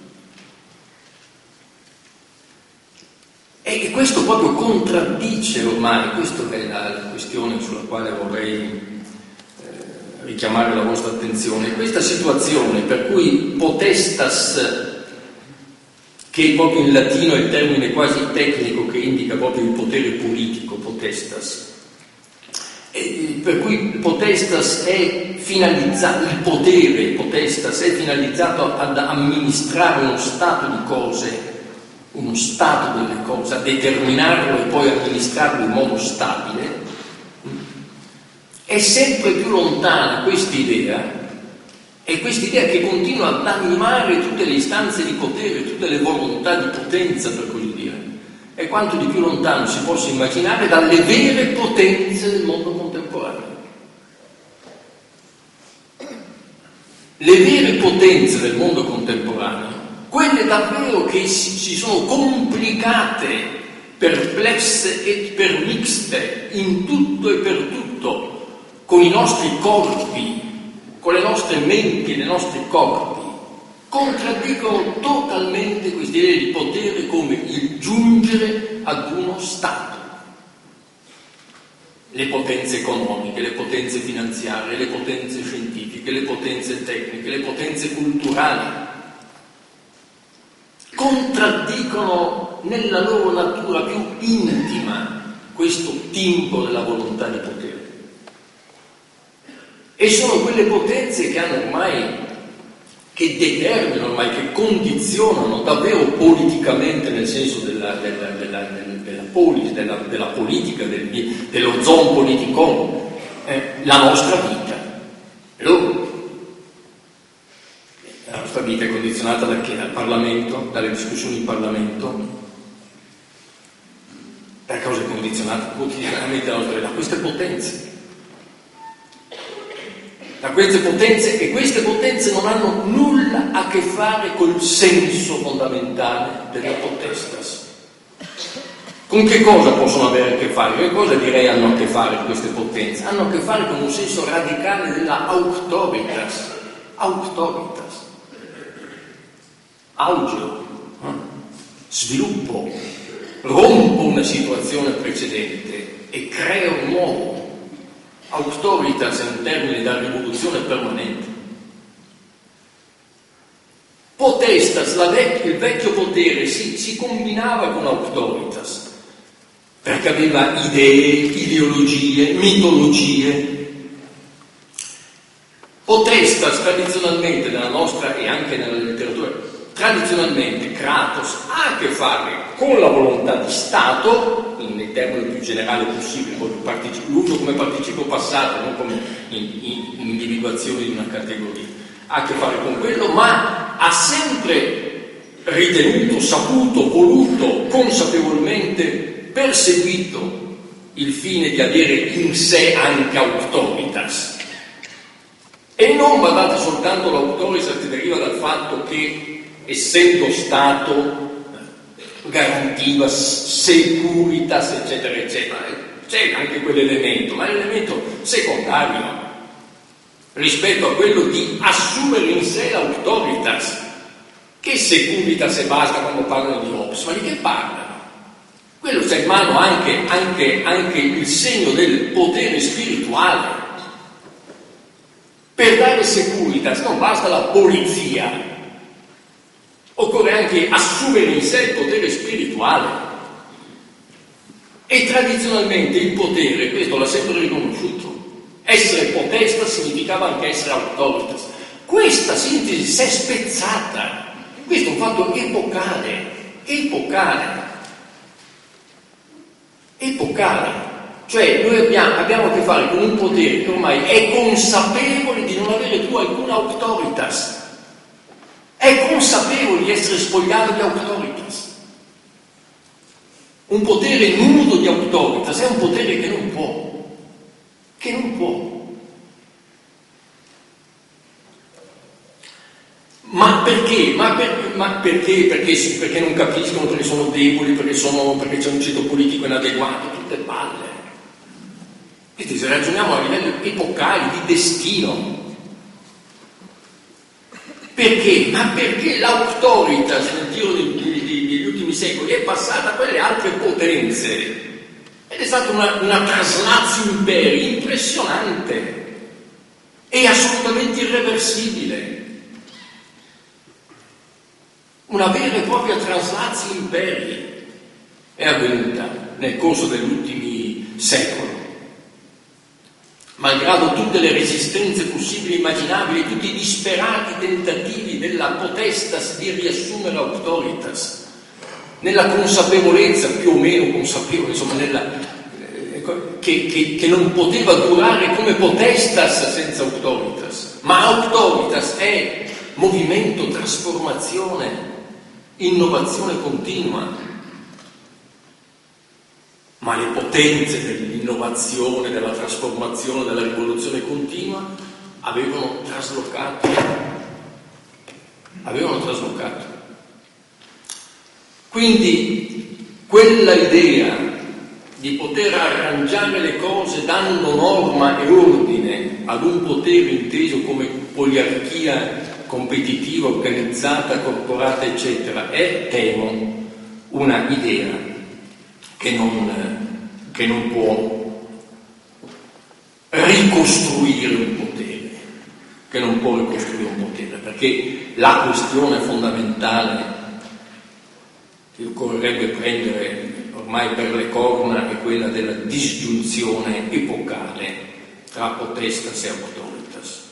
E questo proprio contraddice ormai, questa è la, la questione sulla quale vorrei richiamare la vostra attenzione, questa situazione per cui potestas, che proprio in latino è il termine quasi tecnico che indica proprio il potere politico, potestas, e per cui potestas è finalizzato, il potere potestas è finalizzato ad amministrare uno stato di cose, uno stato delle cose, a determinarlo e poi amministrarlo in modo stabile. È sempre più lontana quest'idea, e quest'idea che continua ad animare tutte le istanze di potere, tutte le volontà di potenza, per così dire, è quanto di più lontano si possa immaginare dalle vere potenze del mondo contemporaneo. Le vere potenze del mondo contemporaneo, quelle davvero che si, si sono complicate, perplesse e permixte in tutto e per tutto, con i nostri corpi, con le nostre menti e i nostri corpi, contraddicono totalmente questa idea di potere come il giungere ad uno stato. Le potenze economiche, le potenze finanziarie, le potenze scientifiche, le potenze tecniche, le potenze culturali contraddicono nella loro natura più intima questo timbro della volontà di potere. E sono quelle potenze che hanno ormai, che determinano ormai, che condizionano davvero politicamente, nel senso della, della, della, della, della, polis, della, della politica, del, dello zoon politico, eh, la nostra vita. Loro. La nostra vita è condizionata da che? Dal Parlamento, dalle discussioni in Parlamento. Da cosa è condizionata quotidianamente la nostra vita? Da queste potenze. Da queste potenze, e queste potenze non hanno nulla a che fare col senso fondamentale della potestas. Con che cosa possono avere a che fare? Che cosa direi hanno a che fare queste potenze? Hanno a che fare con un senso radicale della auctoritas. Auctoritas. Augeo. Eh? Sviluppo. Rompo una situazione precedente e creo un nuovo. Auctoritas è un termine da rivoluzione permanente. Potestas, la vec- il vecchio potere, si, si combinava con auctoritas, perché aveva idee, ideologie, mitologie. Potestas tradizionalmente nella nostra e anche nella letteratura, tradizionmente Kratos ha a che fare con la volontà di Stato, nei termini più generali possibili, l'uso come participio passato, non come in, in, individuazione di una categoria, ha a che fare con quello, ma ha sempre ritenuto, saputo, voluto, consapevolmente perseguito il fine di avere in sé anche autoritas. E non badate soltanto l'autoritas che deriva dal fatto che, essendo Stato, garantiva securitas, eccetera, eccetera. C'è anche quell'elemento, ma è l'elemento secondario rispetto a quello di assumere in sé l'autoritas. Che securitas e basta quando parlano di ops, ma di che parlano? Quello c'è in mano anche, anche, anche il segno del potere spirituale. Per dare securitas non basta la polizia, occorre anche assumere in sé il potere spirituale. E tradizionalmente il potere, questo l'ha sempre riconosciuto, essere potesta significava anche essere autoritas. Questa sintesi si è spezzata. Questo è un fatto epocale, epocale, epocale. Cioè noi abbiamo, abbiamo a che fare con un potere che ormai è consapevole di non avere più alcuna autoritas, è consapevole di essere spogliato di autoritas. Un potere nudo di autoritas è un potere che non può, che non può. Ma perché? Ma, per, ma perché? Perché, perché non capiscono, perché sono deboli, perché, sono, perché c'è un ceto politico inadeguato, tutte palle. Quindi se ragioniamo a livello epocale, di destino. Perché? Ma perché l'autoritas nel giro degli ultimi secoli è passata a quelle altre potenze ed è stata una, una traslatio imperi impressionante e assolutamente irreversibile. Una vera e propria traslatio imperi è avvenuta nel corso degli ultimi secoli. Malgrado tutte le resistenze possibili e immaginabili, tutti i disperati tentativi della potestas di riassumere autoritas, nella consapevolezza, più o meno consapevole, insomma, nella, eh, che, che, che non poteva durare come potestas senza autoritas, ma autoritas è movimento, trasformazione, innovazione continua. Ma le potenze dell'innovazione, della trasformazione, della rivoluzione continua avevano traslocato, avevano traslocato. Quindi quella idea di poter arrangiare le cose dando norma e ordine ad un potere inteso come poliarchia competitiva, organizzata, corporata, eccetera, è, temo, una idea che non, che non può ricostruire un potere, che non può ricostruire un potere, perché la questione fondamentale che occorrerebbe prendere ormai per le corna è quella della disgiunzione epocale tra potestas e autoritas,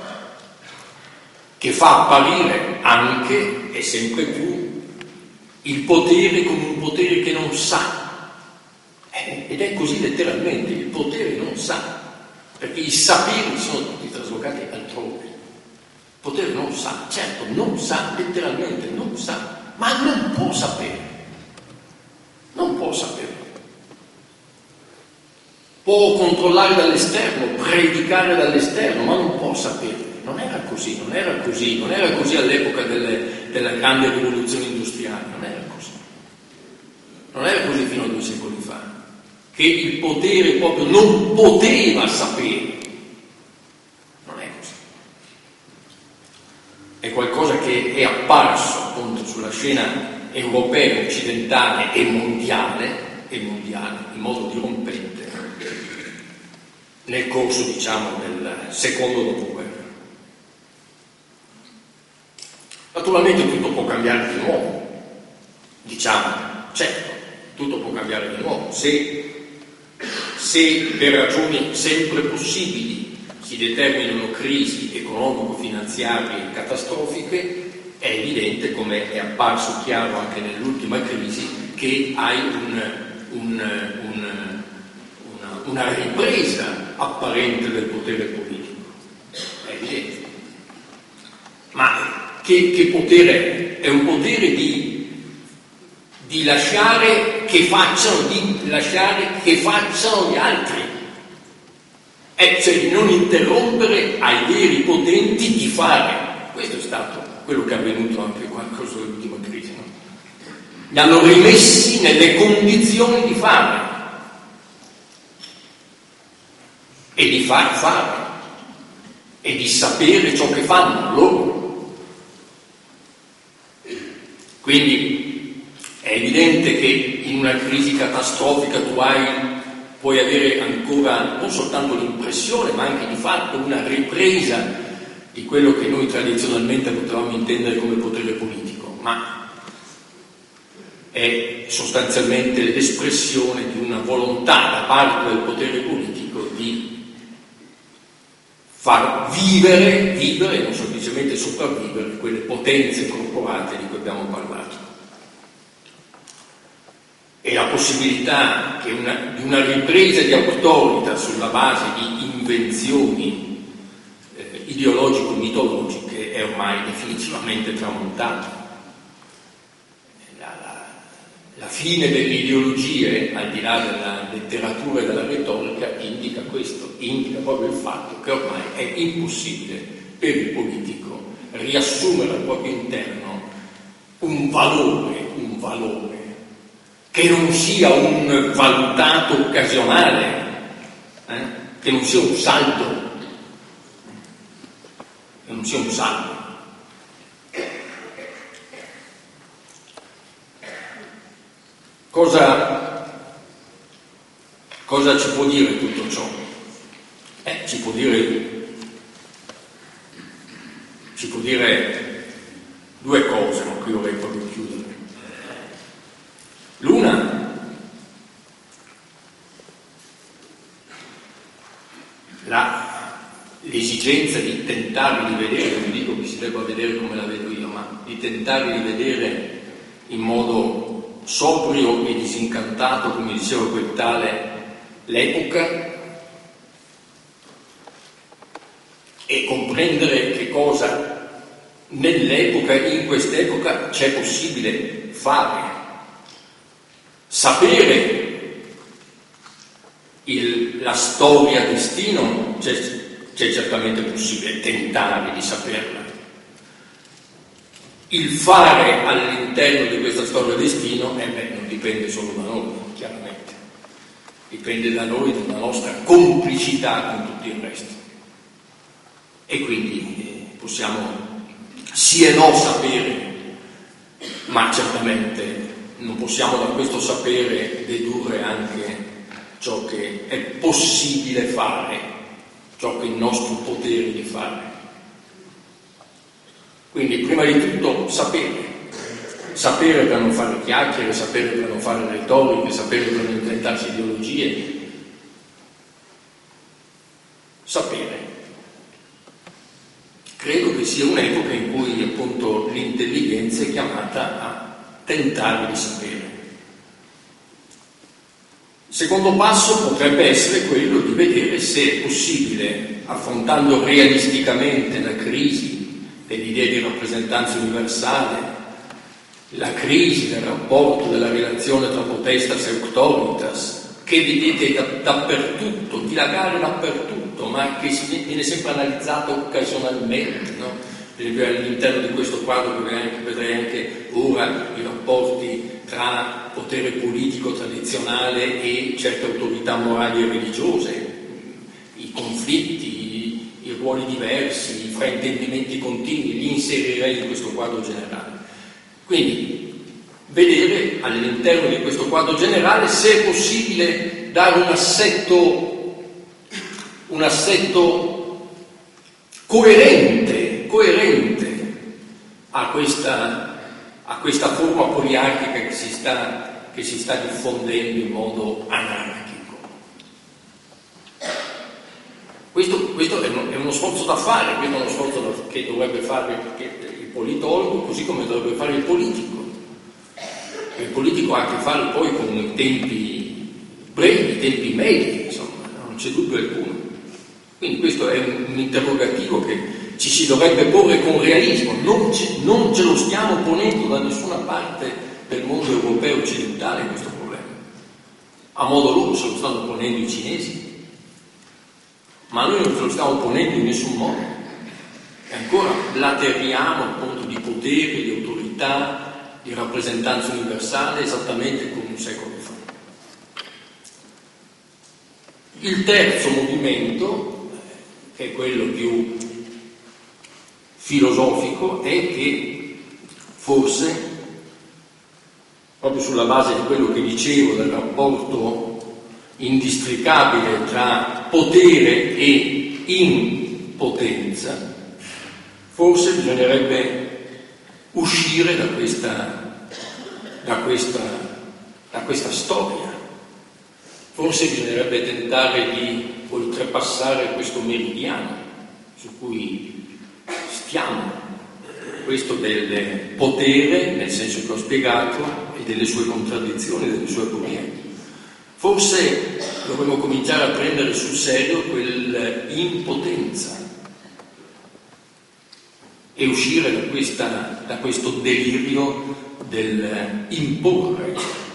che fa apparire anche e sempre più il potere come un potere che non sa. Ed è così letteralmente, il potere non sa, perché i saperi sono tutti traslocati altrove. Il potere non sa, certo, non sa, letteralmente non sa, ma non può sapere. Non può sapere. Può controllare dall'esterno, predicare dall'esterno, ma non può sapere. Non era così, non era così, non era così all'epoca delle, della grande rivoluzione industriale, non era così. Non era così fino a due secoli fa. Che il potere proprio non poteva sapere. Non è così. È qualcosa che è apparso appunto sulla scena europea, occidentale e mondiale, e mondiale in modo dirompente nel corso, diciamo, del secondo dopoguerra. Naturalmente tutto può cambiare di nuovo, diciamo, certo. tutto può cambiare di nuovo. Se, se per ragioni sempre possibili si determinano crisi economico-finanziarie catastrofiche, è evidente, come è apparso chiaro anche nell'ultima crisi, che hai un, un, un, una, una ripresa apparente del potere politico. È evidente. Ma che, che potere è? È un potere di, di lasciare che facciano, di lasciare che facciano gli altri. È cioè di non interrompere ai veri potenti di fare. Questo è stato quello che è avvenuto anche qualcosa dell'ultima crisi, no? Li hanno rimessi nelle condizioni di fare e di far fare e di sapere ciò che fanno loro. Quindi è evidente che in una crisi catastrofica tu hai puoi avere ancora non soltanto l'impressione, ma anche di fatto una ripresa di quello che noi tradizionalmente potevamo intendere come potere politico, ma è sostanzialmente l'espressione di una volontà da parte del potere politico di far vivere, vivere, non semplicemente sopravvivere, quelle potenze corporate di cui abbiamo parlato. E la possibilità che una, di una ripresa di autorità sulla base di invenzioni eh, ideologico-mitologiche è ormai definitivamente tramontata. La, la, la fine delle ideologie, al di là della letteratura e della retorica, indica questo, indica proprio il fatto che ormai è impossibile per il politico riassumere al proprio interno un valore, un valore che non sia un valutato occasionale, eh? che non sia un saldo, che non sia un saldo. Cosa, cosa ci può dire tutto ciò? Eh, ci può dire, ci può dire due cose, ma qui vorrei proprio chiudere. L'una, la, l'esigenza di tentare di vedere, non dico che si debba vedere come la vedo io, ma di tentare di vedere in modo sobrio e disincantato, come diceva quel tale, l'epoca e comprendere che cosa nell'epoca, in quest'epoca, c'è possibile fare. Sapere il, la storia destino c'è, c'è certamente possibile, tentare di saperla. Il fare all'interno di questa storia destino eh beh, non dipende solo da noi, chiaramente. Dipende da noi, dalla nostra complicità con tutto il resto. E quindi eh, possiamo sì e no sapere, ma certamente non possiamo da questo sapere dedurre anche ciò che è possibile fare, ciò che è il nostro potere di fare. Quindi prima di tutto sapere, sapere per non fare chiacchiere, sapere per non fare retoriche, sapere per non inventarsi ideologie, sapere. Credo che sia un'epoca in cui appunto l'intelligenza è chiamata a tentare di sapere. Il secondo passo potrebbe essere quello di vedere se è possibile, affrontando realisticamente la crisi dell'idea di rappresentanza universale, la crisi del rapporto, della relazione tra potestas e auctoritas, che vedete da, dappertutto, dilagare dappertutto, ma che si viene sempre analizzata occasionalmente, no? Per esempio all'interno di questo quadro vedrei anche ora i rapporti tra potere politico tradizionale e certe autorità morali e religiose, i conflitti, i, i ruoli diversi, i fraintendimenti continui, li inserirei in questo quadro generale. Quindi vedere all'interno di questo quadro generale se è possibile dare un assetto, un assetto coerente coerente a questa, a questa forma poliarchica che si sta, che si sta diffondendo in modo anarchico. Questo, questo è, uno, è uno sforzo da fare, questo è uno sforzo da, che dovrebbe fare il politologo, così come dovrebbe fare il politico. Il politico ha a che fare poi con i tempi brevi, i tempi medi, insomma, non c'è dubbio alcuno. Quindi questo è un, un interrogativo che ci si dovrebbe porre con realismo, non, ci, non ce lo stiamo ponendo da nessuna parte del mondo europeo occidentale questo problema. A modo loro se lo stanno ponendo i cinesi, ma noi non ce lo stiamo ponendo in nessun modo. E ancora blateriamo appunto di potere, di autorità, di rappresentanza universale esattamente come un secolo fa. Il terzo movimento, che è quello più filosofico, è che forse, proprio sulla base di quello che dicevo del rapporto indistricabile tra potere e impotenza, forse bisognerebbe uscire da questa, da questa, da questa storia. Forse bisognerebbe tentare di oltrepassare questo meridiano su cui stiamo, questo del potere, nel senso che ho spiegato, e delle sue contraddizioni, delle sue aporie. Forse dovremmo cominciare a prendere sul serio quell'impotenza e uscire da, questa, da questo delirio del imporre,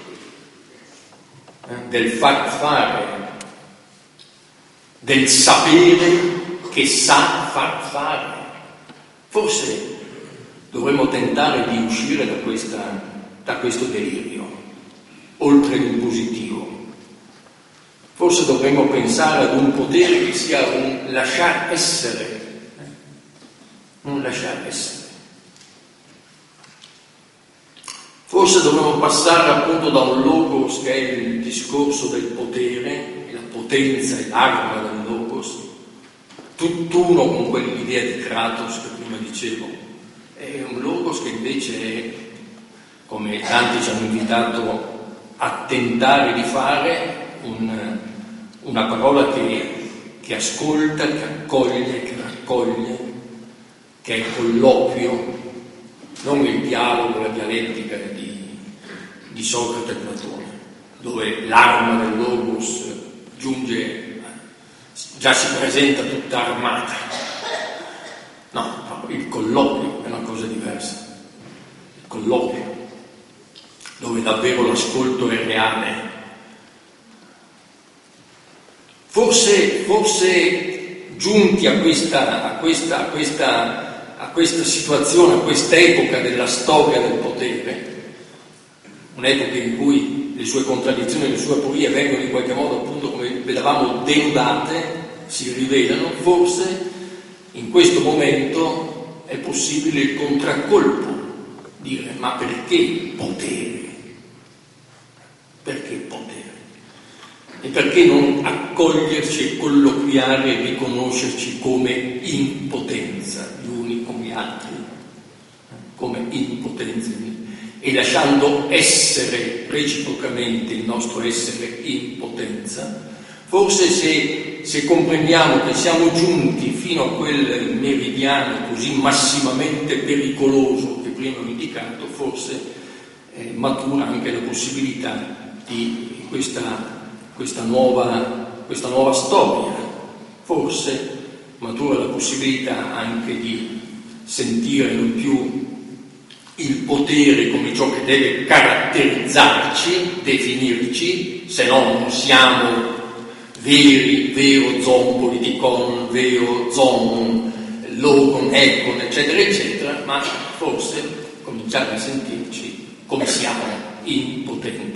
del far fare, del sapere che sa far fare. Forse dovremmo tentare di uscire da, questa, da questo delirio, oltre l'impositivo. Forse dovremmo pensare ad un potere che sia un lasciar essere, un lasciar essere. Forse dovremmo passare appunto da un logos che è il discorso del potere, la potenza e l'arma del logos, tutt'uno con quell'idea di Kratos che prima dicevo, è un logos che invece è, come tanti ci hanno invitato a tentare di fare, un, una parola che, che ascolta, che accoglie, che raccoglie, che è il colloquio, non il dialogo, la dialettica di, di Socrate e Platone, dove l'arma del logos giunge, già si presenta tutta armata. No, il colloquio è una cosa diversa. Il colloquio, dove davvero l'ascolto è reale. Forse, forse giunti a questa, a questa, a questa, a questa situazione, a questa epoca della storia del potere, un'epoca in cui le sue contraddizioni e le sue aporie vengono in qualche modo, appunto, come vedevamo, denudate, si rivelano, forse in questo momento è possibile il contraccolpo, dire ma perché potere? Perché potere? E perché non accoglierci e colloquiare e riconoscerci come impotenza, gli uni come gli altri, come impotenza, e lasciando essere reciprocamente il nostro essere impotenza, forse se, se comprendiamo che siamo giunti fino a quel meridiano così massimamente pericoloso che prima ho indicato, forse eh, matura anche la possibilità di questa Questa nuova, questa nuova storia, forse matura la possibilità anche di sentire non più il potere come ciò che deve caratterizzarci, definirci, se no non siamo veri, vero zon politikon, vero zon logon, econ, eccetera, eccetera, ma forse cominciare a sentirci come siamo, impotenti.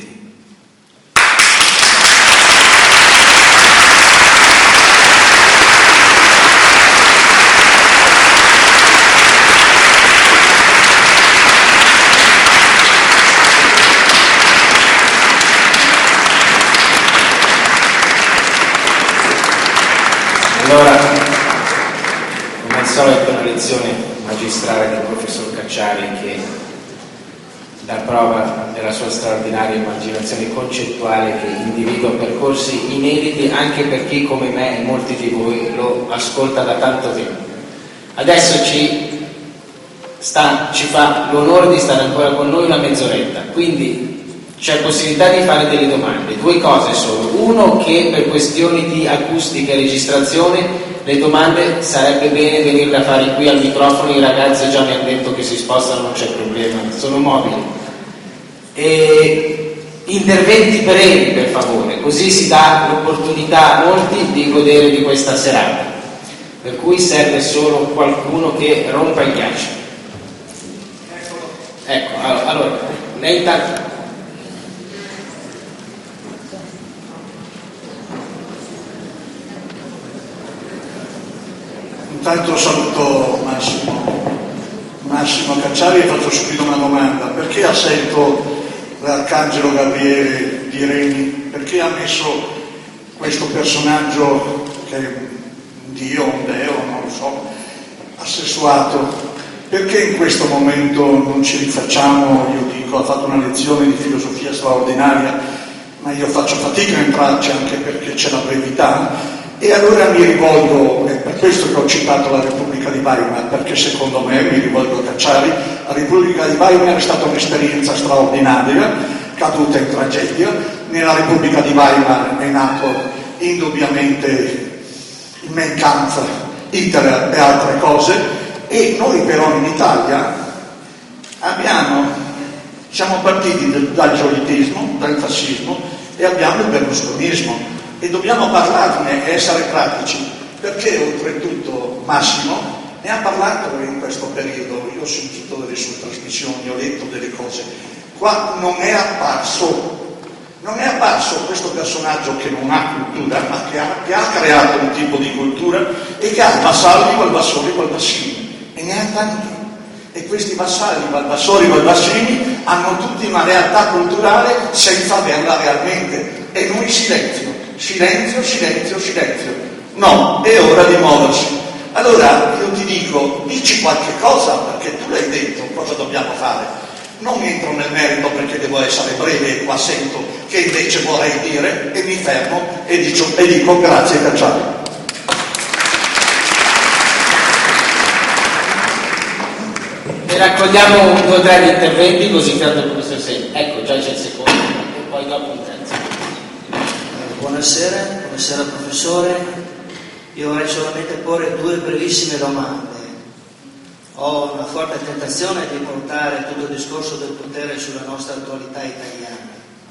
Allora, come al solito, una lezione magistrale del professor Cacciari che dà prova della sua straordinaria immaginazione concettuale che individua percorsi inediti anche per chi come me e molti di voi lo ascolta da tanto tempo. Adesso ci, sta, ci fa l'onore di stare ancora con noi una mezz'oretta, quindi c'è possibilità di fare delle domande. Due cose solo: uno, che per questioni di acustica e registrazione le domande sarebbe bene venirle a fare qui al microfono, i ragazzi già mi hanno detto che si spostano, non c'è problema, sono mobili. E interventi brevi per favore, così si dà l'opportunità a molti di godere di questa serata, per cui serve solo qualcuno che rompa il ghiaccio. Ecco, allora, lei intanto. Intanto saluto Massimo, Massimo Cacciari e faccio subito una domanda: perché ha scelto l'Arcangelo Gabriele di Reni? Perché ha messo questo personaggio che è un dio, un deo, non lo so, assessuato? Perché in questo momento non ci rifacciamo? Io dico, ha fatto una lezione di filosofia straordinaria, ma io faccio fatica a entrarci anche perché c'è la brevità. E allora mi rivolgo, è per questo che ho citato la Repubblica di Weimar, perché secondo me, mi rivolgo a Cacciari, la Repubblica di Weimar è stata un'esperienza straordinaria, caduta in tragedia. Nella Repubblica di Weimar è nato indubbiamente il Mein Kampf, Hitler e altre cose, e noi però in Italia abbiamo, siamo partiti del, dal giolitismo, dal fascismo, e abbiamo il berlusconismo. E dobbiamo parlarne e essere pratici, perché oltretutto Massimo ne ha parlato in questo periodo. Io ho sentito delle sue trasmissioni, ho letto delle cose. Qua non è apparso, non è apparso questo personaggio che non ha cultura, ma che ha, che ha creato un tipo di cultura e che ha vassalli, valvassori, valvassini, e ne ha tanti. E questi vassalli, valvassori, valvassini hanno tutti una realtà culturale senza averla realmente. E noi silenzio. Silenzio, silenzio, silenzio. No, è ora di muoversi. Allora io ti dico, dici qualche cosa, perché tu l'hai detto, cosa dobbiamo fare. Non entro nel merito perché devo essere breve e qua sento che invece vorrei dire, e mi fermo e dico, e dico grazie Cacciari. E raccogliamo un due o tre di interventi così tanto il professor Segni. Ecco, già c'è il secondo e poi dopo un terzo. Buonasera, buonasera professore. Io vorrei solamente porre due brevissime domande. Ho una forte tentazione di portare tutto il discorso del potere sulla nostra attualità italiana,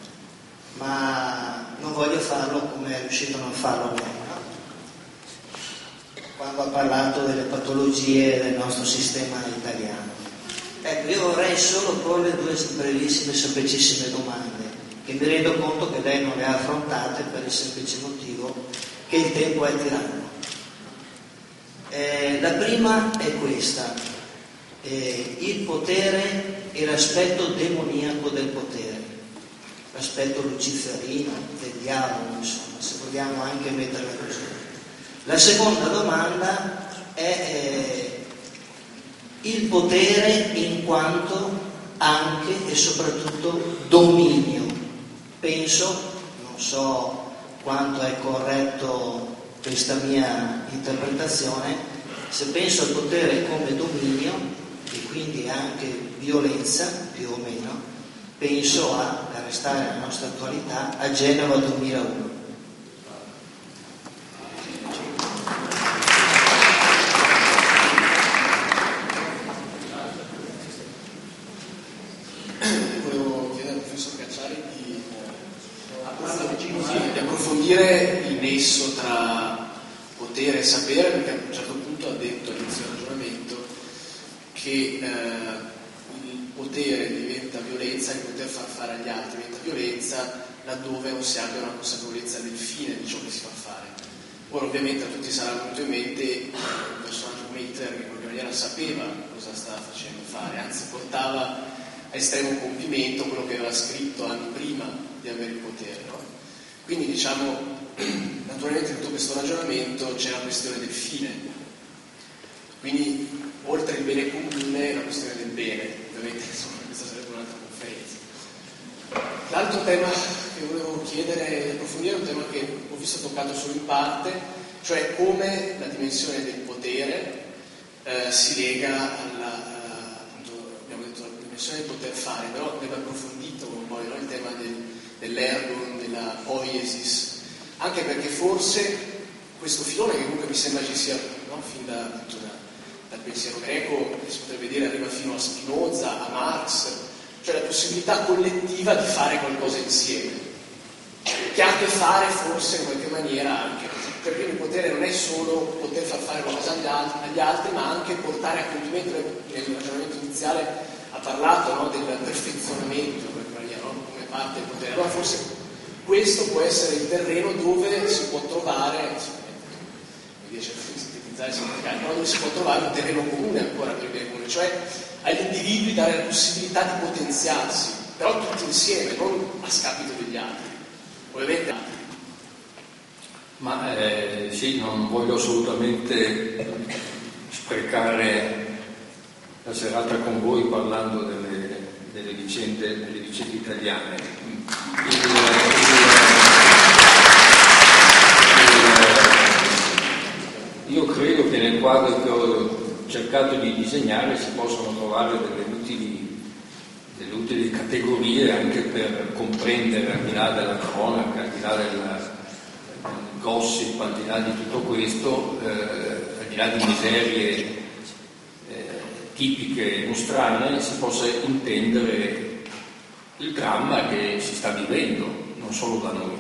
ma non voglio farlo come è riuscito a non farlo lei, no? Quando ha parlato delle patologie del nostro sistema italiano. Ecco, io vorrei solo porle due brevissime, semplicissime domande, che mi rendo conto che lei non le ha affrontate per il semplice motivo che il tempo è tiranno. Eh, la prima è questa: eh, il potere e l'aspetto demoniaco del potere, l'aspetto luciferino, del diavolo, insomma, se vogliamo anche metterla così. La seconda domanda è eh, il potere in quanto anche e soprattutto dominio. Penso, non so quanto è corretto questa mia interpretazione, se penso al potere come dominio e quindi anche violenza, più o meno, penso a, per restare nella nostra attualità, a Genova duemilauno. Il nesso tra potere e sapere, perché a un certo punto ha detto all'inizio del ragionamento che eh, il potere diventa violenza, il poter far fare agli altri diventa violenza laddove non si abbia una consapevolezza del fine di ciò che si fa fare. Ora ovviamente a tutti sarà venuto in mente un personaggio come Hitler che in qualche maniera sapeva cosa stava facendo fare, anzi portava a estremo compimento quello che aveva scritto anni prima di avere il potere, no? Quindi diciamo, naturalmente in tutto questo ragionamento c'è la questione del fine, quindi oltre il bene comune la questione del bene, ovviamente insomma, questa sarebbe un'altra conferenza. l'altro tema che volevo chiedere e approfondire è un tema che ho visto toccato solo in parte, cioè come la dimensione del potere eh, si lega alla, uh, appunto, abbiamo detto, la dimensione del poter fare, però abbiamo approfondito un po' no, il tema del, dell'ergon, della poiesis, anche perché forse questo filone che comunque mi sembra ci sia no, fin da, appunto, da, dal pensiero greco, che si potrebbe dire arriva fino a Spinoza, a Marx, cioè la possibilità collettiva di fare qualcosa insieme, che ha a che fare forse in qualche maniera anche, perché il potere non è solo poter far fare qualcosa agli altri, agli altri ma anche portare a compimento. Nel ragionamento iniziale ha parlato no, del perfezionamento in qualche maniera, no, come parte del potere. Allora forse questo può essere il terreno dove si può trovare, mi piace sintetizzare, però dove si può trovare un terreno comune ancora per il bene comune, cioè agli individui dare la possibilità di potenziarsi, però tutti insieme, non a scapito degli altri. Ovviamente. Ma eh, sì, non voglio assolutamente sprecare la serata con voi parlando delle, delle, vicende, delle vicende italiane. Il, il, il, io credo che nel quadro che ho cercato di disegnare si possono trovare delle utili, delle utili categorie anche per comprendere, al di là della cronaca, al di là della gossip, al di là di tutto questo, eh, al di là di miserie eh, tipiche nostrane, si possa intendere il dramma che si sta vivendo, non solo da noi.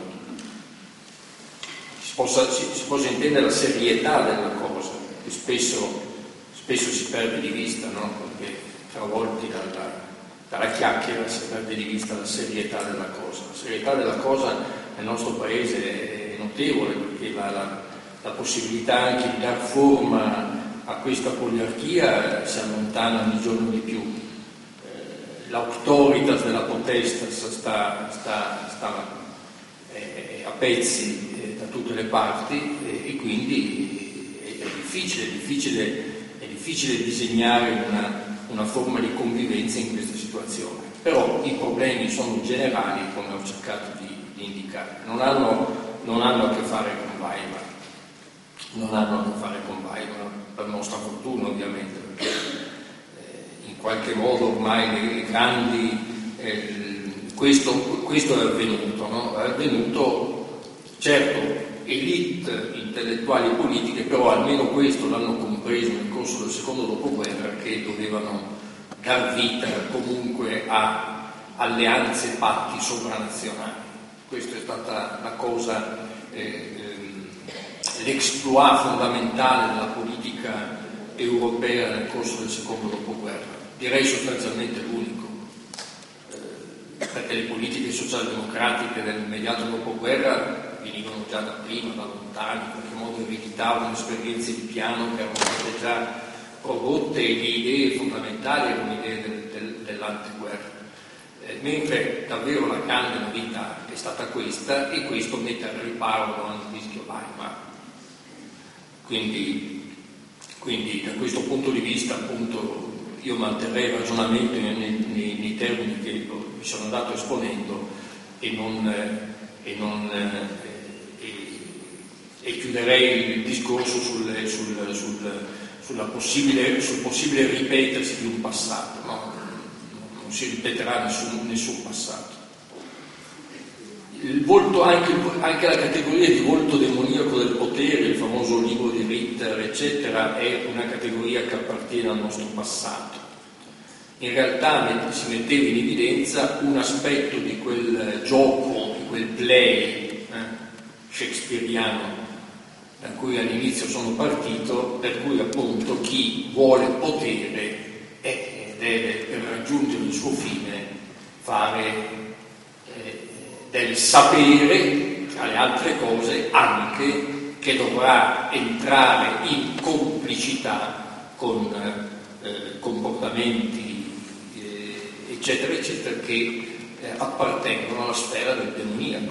Si possa, si, si possa intendere la serietà della cosa, che spesso, spesso si perde di vista, no? Perché travolti dalla, dalla chiacchiera si perde di vista la serietà della cosa. La serietà della cosa nel nostro paese è notevole, perché la, la, la possibilità anche di dar forma a questa poliarchia si allontana ogni giorno di più. Eh, l'autoritas della potestas sta, sta, sta eh, a pezzi eh, da tutte le parti eh, e quindi è, è, difficile, è, difficile, è difficile disegnare una, una forma di convivenza in questa situazione. Però i problemi sono generali, come ho cercato di, di indicare, non hanno non hanno a che fare con Weimar, non hanno a che fare con Weimar, per nostra fortuna ovviamente, perché eh, in qualche modo ormai le grandi, eh, questo, questo è avvenuto, no? È avvenuto, certo, elite intellettuali e politiche, però almeno questo l'hanno compreso nel corso del secondo dopoguerra, che dovevano dar vita comunque a alleanze, patti sovranazionali. Questa è stata la cosa, eh, l'exploit fondamentale della politica europea nel corso del secondo dopoguerra, direi sostanzialmente l'unico, eh, perché le politiche socialdemocratiche dell'immediato dopoguerra venivano già da prima, da lontano, in qualche modo ereditavano esperienze di piano che erano state già prodotte, e le idee fondamentali erano idee del, del, dell'antiguerra. Mentre davvero la grande novità è stata questa, e questo mette al riparo da un rischio Weimar. Quindi, quindi da questo punto di vista appunto io manterrei il ragionamento nei, nei, nei termini che mi sono andato esponendo e non, e, non, e, e chiuderei il discorso sul, sul, sul, sulla possibile, sul possibile ripetersi di un passato, no? Non si ripeterà nessun, nessun passato. Il volto, anche, anche la categoria di volto demoniaco del potere, il famoso libro di Ritter, eccetera, è una categoria che appartiene al nostro passato. In realtà si metteva in evidenza un aspetto di quel gioco, di quel play eh, shakespeariano da cui all'inizio sono partito, per cui appunto chi vuole potere è deve, per raggiungere il suo fine, fare eh, del sapere, tra le altre cose, anche che dovrà entrare in complicità con eh, comportamenti eh, eccetera eccetera che eh, appartengono alla sfera del demoniaco.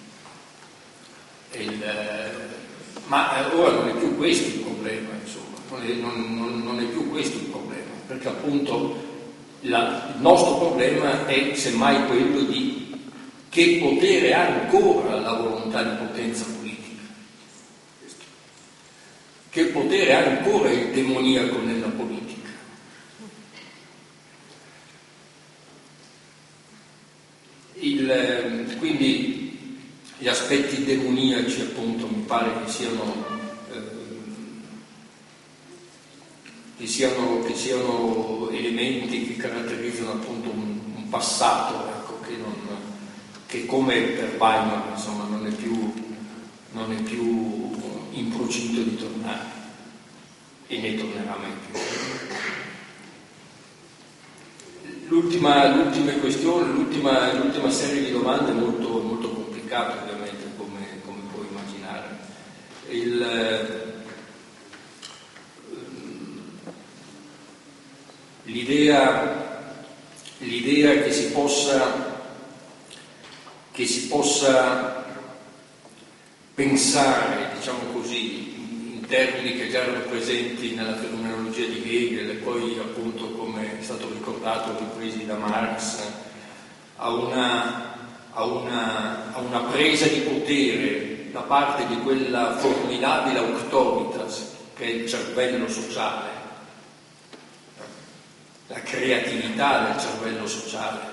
Il, eh, ma eh, ora non è più questo il problema, insomma, non è, non, non, non è più questo il problema. Perché appunto la, il nostro problema è semmai quello di che potere ha ancora la volontà di potenza politica, che potere ha ancora il demoniaco nella politica. Il, quindi gli aspetti demoniaci, appunto, mi pare che siano, eh, che siano, che siano elementi che caratterizzano appunto un, un passato, ecco, che non che come per Weimar, insomma, non è più, non è più in procinto di tornare, e ne tornerà mai più. L'ultima, l'ultima questione, l'ultima, l'ultima serie di domande è molto, molto complicata, ovviamente, come, come puoi immaginare. Il, l'idea, l'idea che si possa che si possa pensare, diciamo così, in termini che già erano presenti nella fenomenologia di Hegel e poi appunto, come è stato ricordato, ripresi da Marx, a una, a una, a una presa di potere da parte di quella formidabile auctoritas che è il cervello sociale, la creatività del cervello sociale,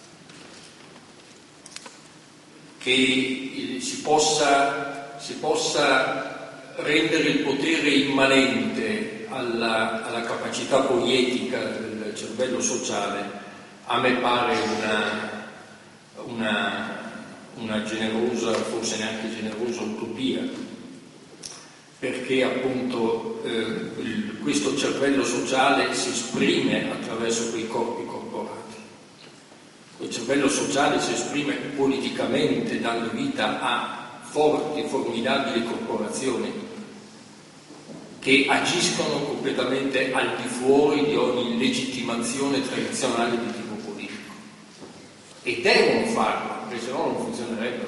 che si possa, si possa rendere il potere immanente alla, alla capacità poietica del cervello sociale, a me pare una, una, una generosa, forse neanche generosa utopia, perché appunto eh, il, questo cervello sociale si esprime attraverso quei corpi corporati. Il cervello sociale si esprime politicamente, dando vita a forti, formidabili corporazioni che agiscono completamente al di fuori di ogni legittimazione tradizionale di tipo politico. E devono farlo, perché sennò non funzionerebbero.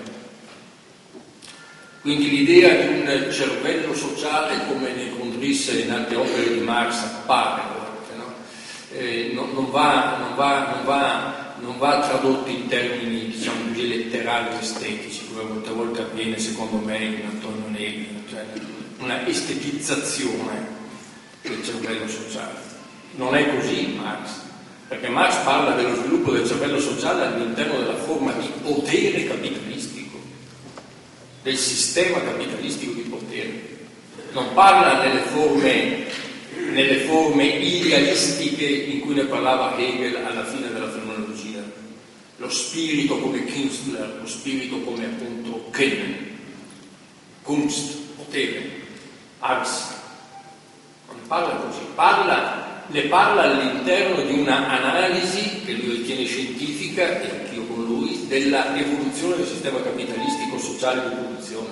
Quindi l'idea di un cervello sociale, come nei Grundrisse e in altre opere di Marx appare, no? eh, non, non va, non va, non va non va tradotto in termini, diciamo, letterari o estetici, come molte volte avviene, secondo me, in Antonio Negri, cioè una estetizzazione del cervello sociale. Non è così Marx, perché Marx parla dello sviluppo del cervello sociale all'interno della forma di potere capitalistico, del sistema capitalistico di potere. Non parla nelle forme, nelle forme idealistiche in cui ne parlava Hegel alla fine della fenomenologia. Lo spirito come Künstler, lo spirito come appunto Können, Kunst, potere, Ars. Non parla così, parla, ne parla all'interno di una analisi che lui ritiene scientifica, e anch'io con lui, della evoluzione del sistema capitalistico sociale di produzione.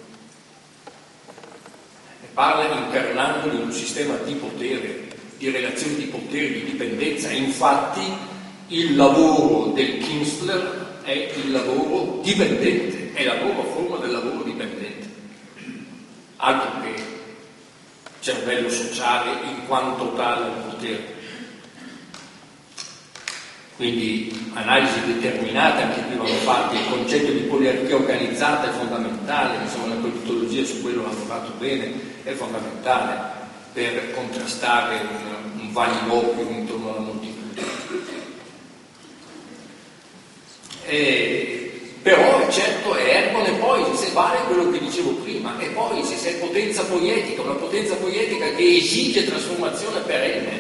Ne parla incarnandolo in un sistema di potere, di relazioni di potere, di dipendenza. Infatti il lavoro del Künstler è il lavoro dipendente, è la nuova forma del lavoro dipendente, altro che cervello sociale in quanto tale al potere. Quindi analisi determinate, anche qui vanno fatte, il concetto di poliarchia organizzata è fondamentale, insomma la politologia su quello ha lavorato bene, è fondamentale per contrastare un, un vanidoquio intorno alla moltitudine. Eh, però certo è Erbone poi, se vale quello che dicevo prima, e poi se è potenza poietica, una potenza poietica che esige trasformazione perenne,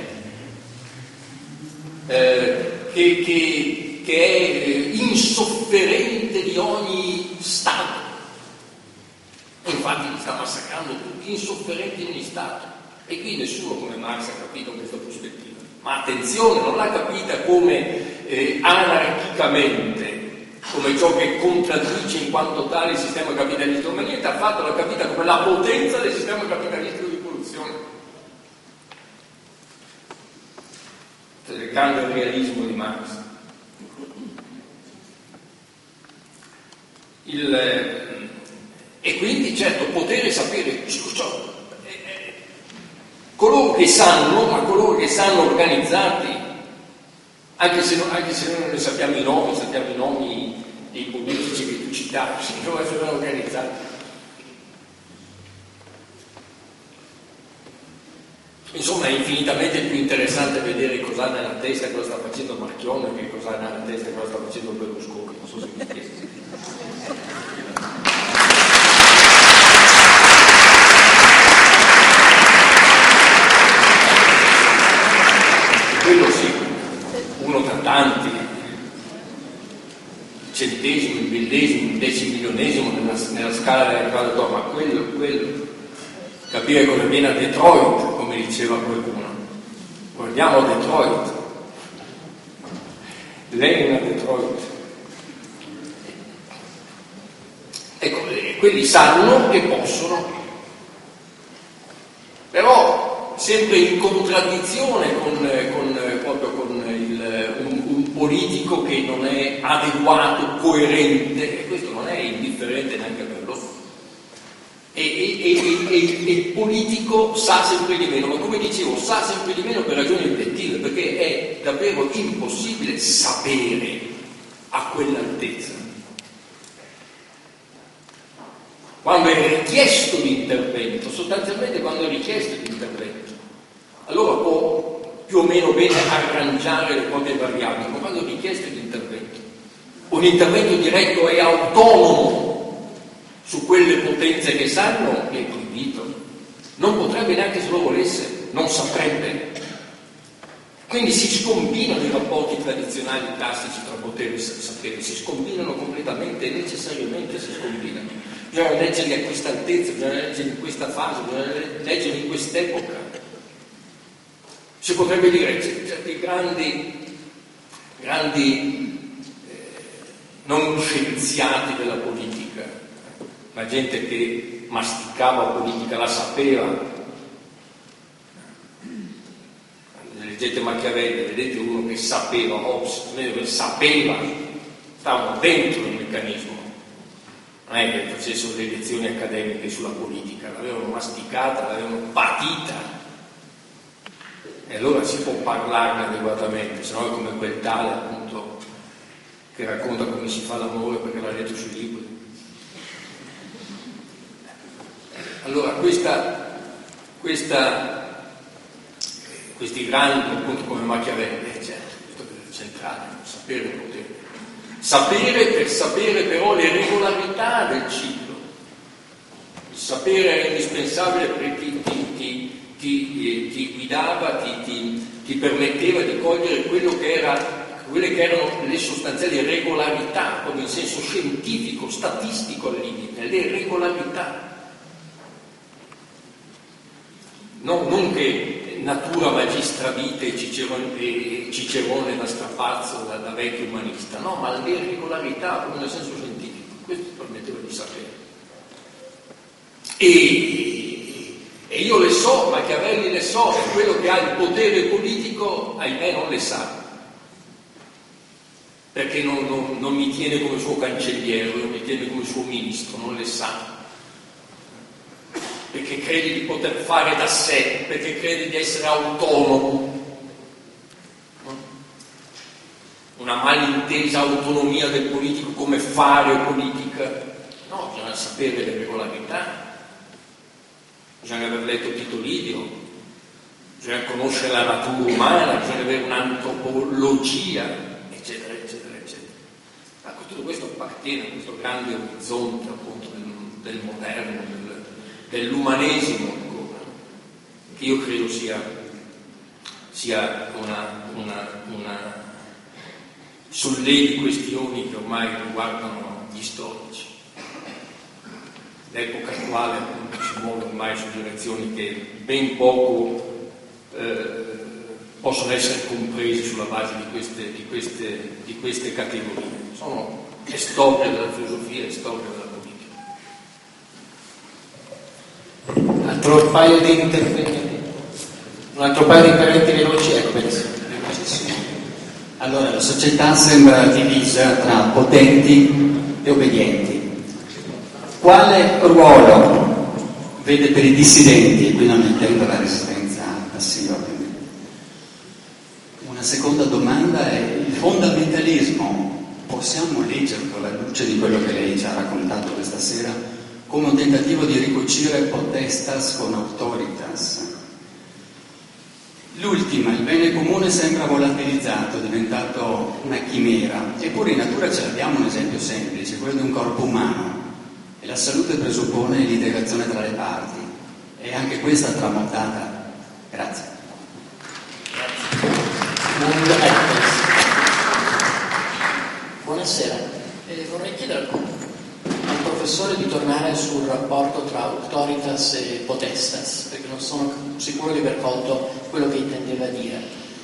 eh, che, che, che è insofferente di ogni stato. Infatti li sta massacrando tutti, insofferenti di ogni stato, e qui nessuno come Marx ha capito questa prospettiva. Ma attenzione, non l'ha capita come eh, anarchicamente, come ciò che contraddice in quanto tale il sistema capitalistico, ma niente affatto, l'ha capita come la potenza del sistema capitalistico di produzione. Cercando il realismo di Marx. Il, eh, e quindi, certo, potere sapere ciò. Coloro che sanno, ma coloro che sanno organizzati, anche se, non, anche se noi non ne sappiamo i nomi, sappiamo i nomi i politici che tu citavi, come sono organizzati. Insomma, è infinitamente più interessante vedere cosa ha nella testa e cosa sta facendo Marchionne che cosa ha nella testa e cosa sta facendo Berlusconi. Non so se mi chiedi. Quello sì, uno tra tanti, il centesimo, il millesimo, il decimilionesimo nella, nella scala della quadra, ma quello, quello, capire come viene a Detroit, come diceva qualcuno. Guardiamo a Detroit. Lei è a Detroit. Ecco, quelli sanno e possono, però sempre in contraddizione con, con, proprio con il, un, un politico che non è adeguato, coerente, e questo non è indifferente neanche per loro. E, e, e, e, e il politico sa sempre di meno, ma come dicevo, sa sempre di meno per ragioni obiettive, perché è davvero impossibile sapere a quell'altezza. Quando è richiesto l'intervento, sostanzialmente quando è richiesto l'intervento, allora può più o meno bene arrangiare le proprie variabili, ma quando è richiesto l'intervento, un intervento diretto e autonomo su quelle potenze che sanno, è proibito. Non potrebbe neanche se lo volesse, non saprebbe. Quindi si scombinano i rapporti tradizionali classici tra potere e sapere, si scombinano completamente e necessariamente si scombinano. Bisogna leggerli a questa altezza, bisogna leggerli in questa fase, bisogna leggerli in quest'epoca. Si potrebbe dire che certi grandi, grandi eh, non scienziati della politica, la gente che masticava politica, la sapeva. Leggete Machiavelli, vedete uno che sapeva, Hobbes, che sapeva, stavano dentro il meccanismo. Non è che facessero le lezioni accademiche sulla politica, l'avevano masticata, l'avevano patita. E allora si può parlarne adeguatamente, se no è come quel tale appunto che racconta come si fa l'amore perché l'ha letto sui libri. Allora questa, questa, questi grandi appunto come Machiavelli, certo, questo è centrale, sapere il potere. Sapere per sapere però le regolarità del ciclo. Il sapere era indispensabile perché ti, ti, ti, ti, ti guidava, ti, ti, ti permetteva di cogliere quello che era, quelle che erano le sostanziali regolarità, proprio in senso scientifico, statistico al limite, le regolarità. Non, non che natura magistra vita e Cicerone, e Cicerone da strapazzo, da, da vecchio umanista, no, ma le regolarità proprio nel senso scientifico, questo permetteva di sapere. E, e io le so, Machiavelli le so, e quello che ha il potere politico, ahimè, non le sa, perché non, non, non mi tiene come suo cancelliere, non mi tiene come suo ministro, non le sa. Perché crede di poter fare da sé, perché crede di essere autonomo. Una malintesa autonomia del politico come fare politica. No, bisogna sapere le regolarità, bisogna aver letto Tito Livio, bisogna conoscere la natura umana, bisogna avere un'antropologia, eccetera, eccetera, eccetera. Ma tutto questo appartiene a questo grande orizzonte appunto del, del moderno, del dell'umanesimo ancora, che io credo sia, sia una, una, una sollevi questioni che ormai riguardano gli storici. L'epoca attuale appunto si muove ormai su direzioni che ben poco eh, possono essere compresi sulla base di queste, di queste, di queste categorie. Sono è storia della filosofia, è storia della politica. Un altro paio di interventi, un altro paio di interventi veloci, ecco, benissimo. Allora, la società sembra divisa tra potenti e obbedienti. Quale ruolo vede per i dissidenti, e qui non intendo la resistenza passiva? Una seconda domanda è: il fondamentalismo possiamo leggerlo alla luce di quello che lei ci ha raccontato questa sera come un tentativo di ricucire potestas con autoritas. L'ultima, il bene comune, sembra volatilizzato, è diventato una chimera, eppure in natura ce l'abbiamo un esempio semplice, quello di un corpo umano, e la salute presuppone l'integrazione tra le parti, e anche questa tramutata. Grazie. Buonasera, eh, vorrei chiedere al professore di tornare sul rapporto tra auctoritas e potestas, perché non sono sicuro di aver colto quello che intendeva dire.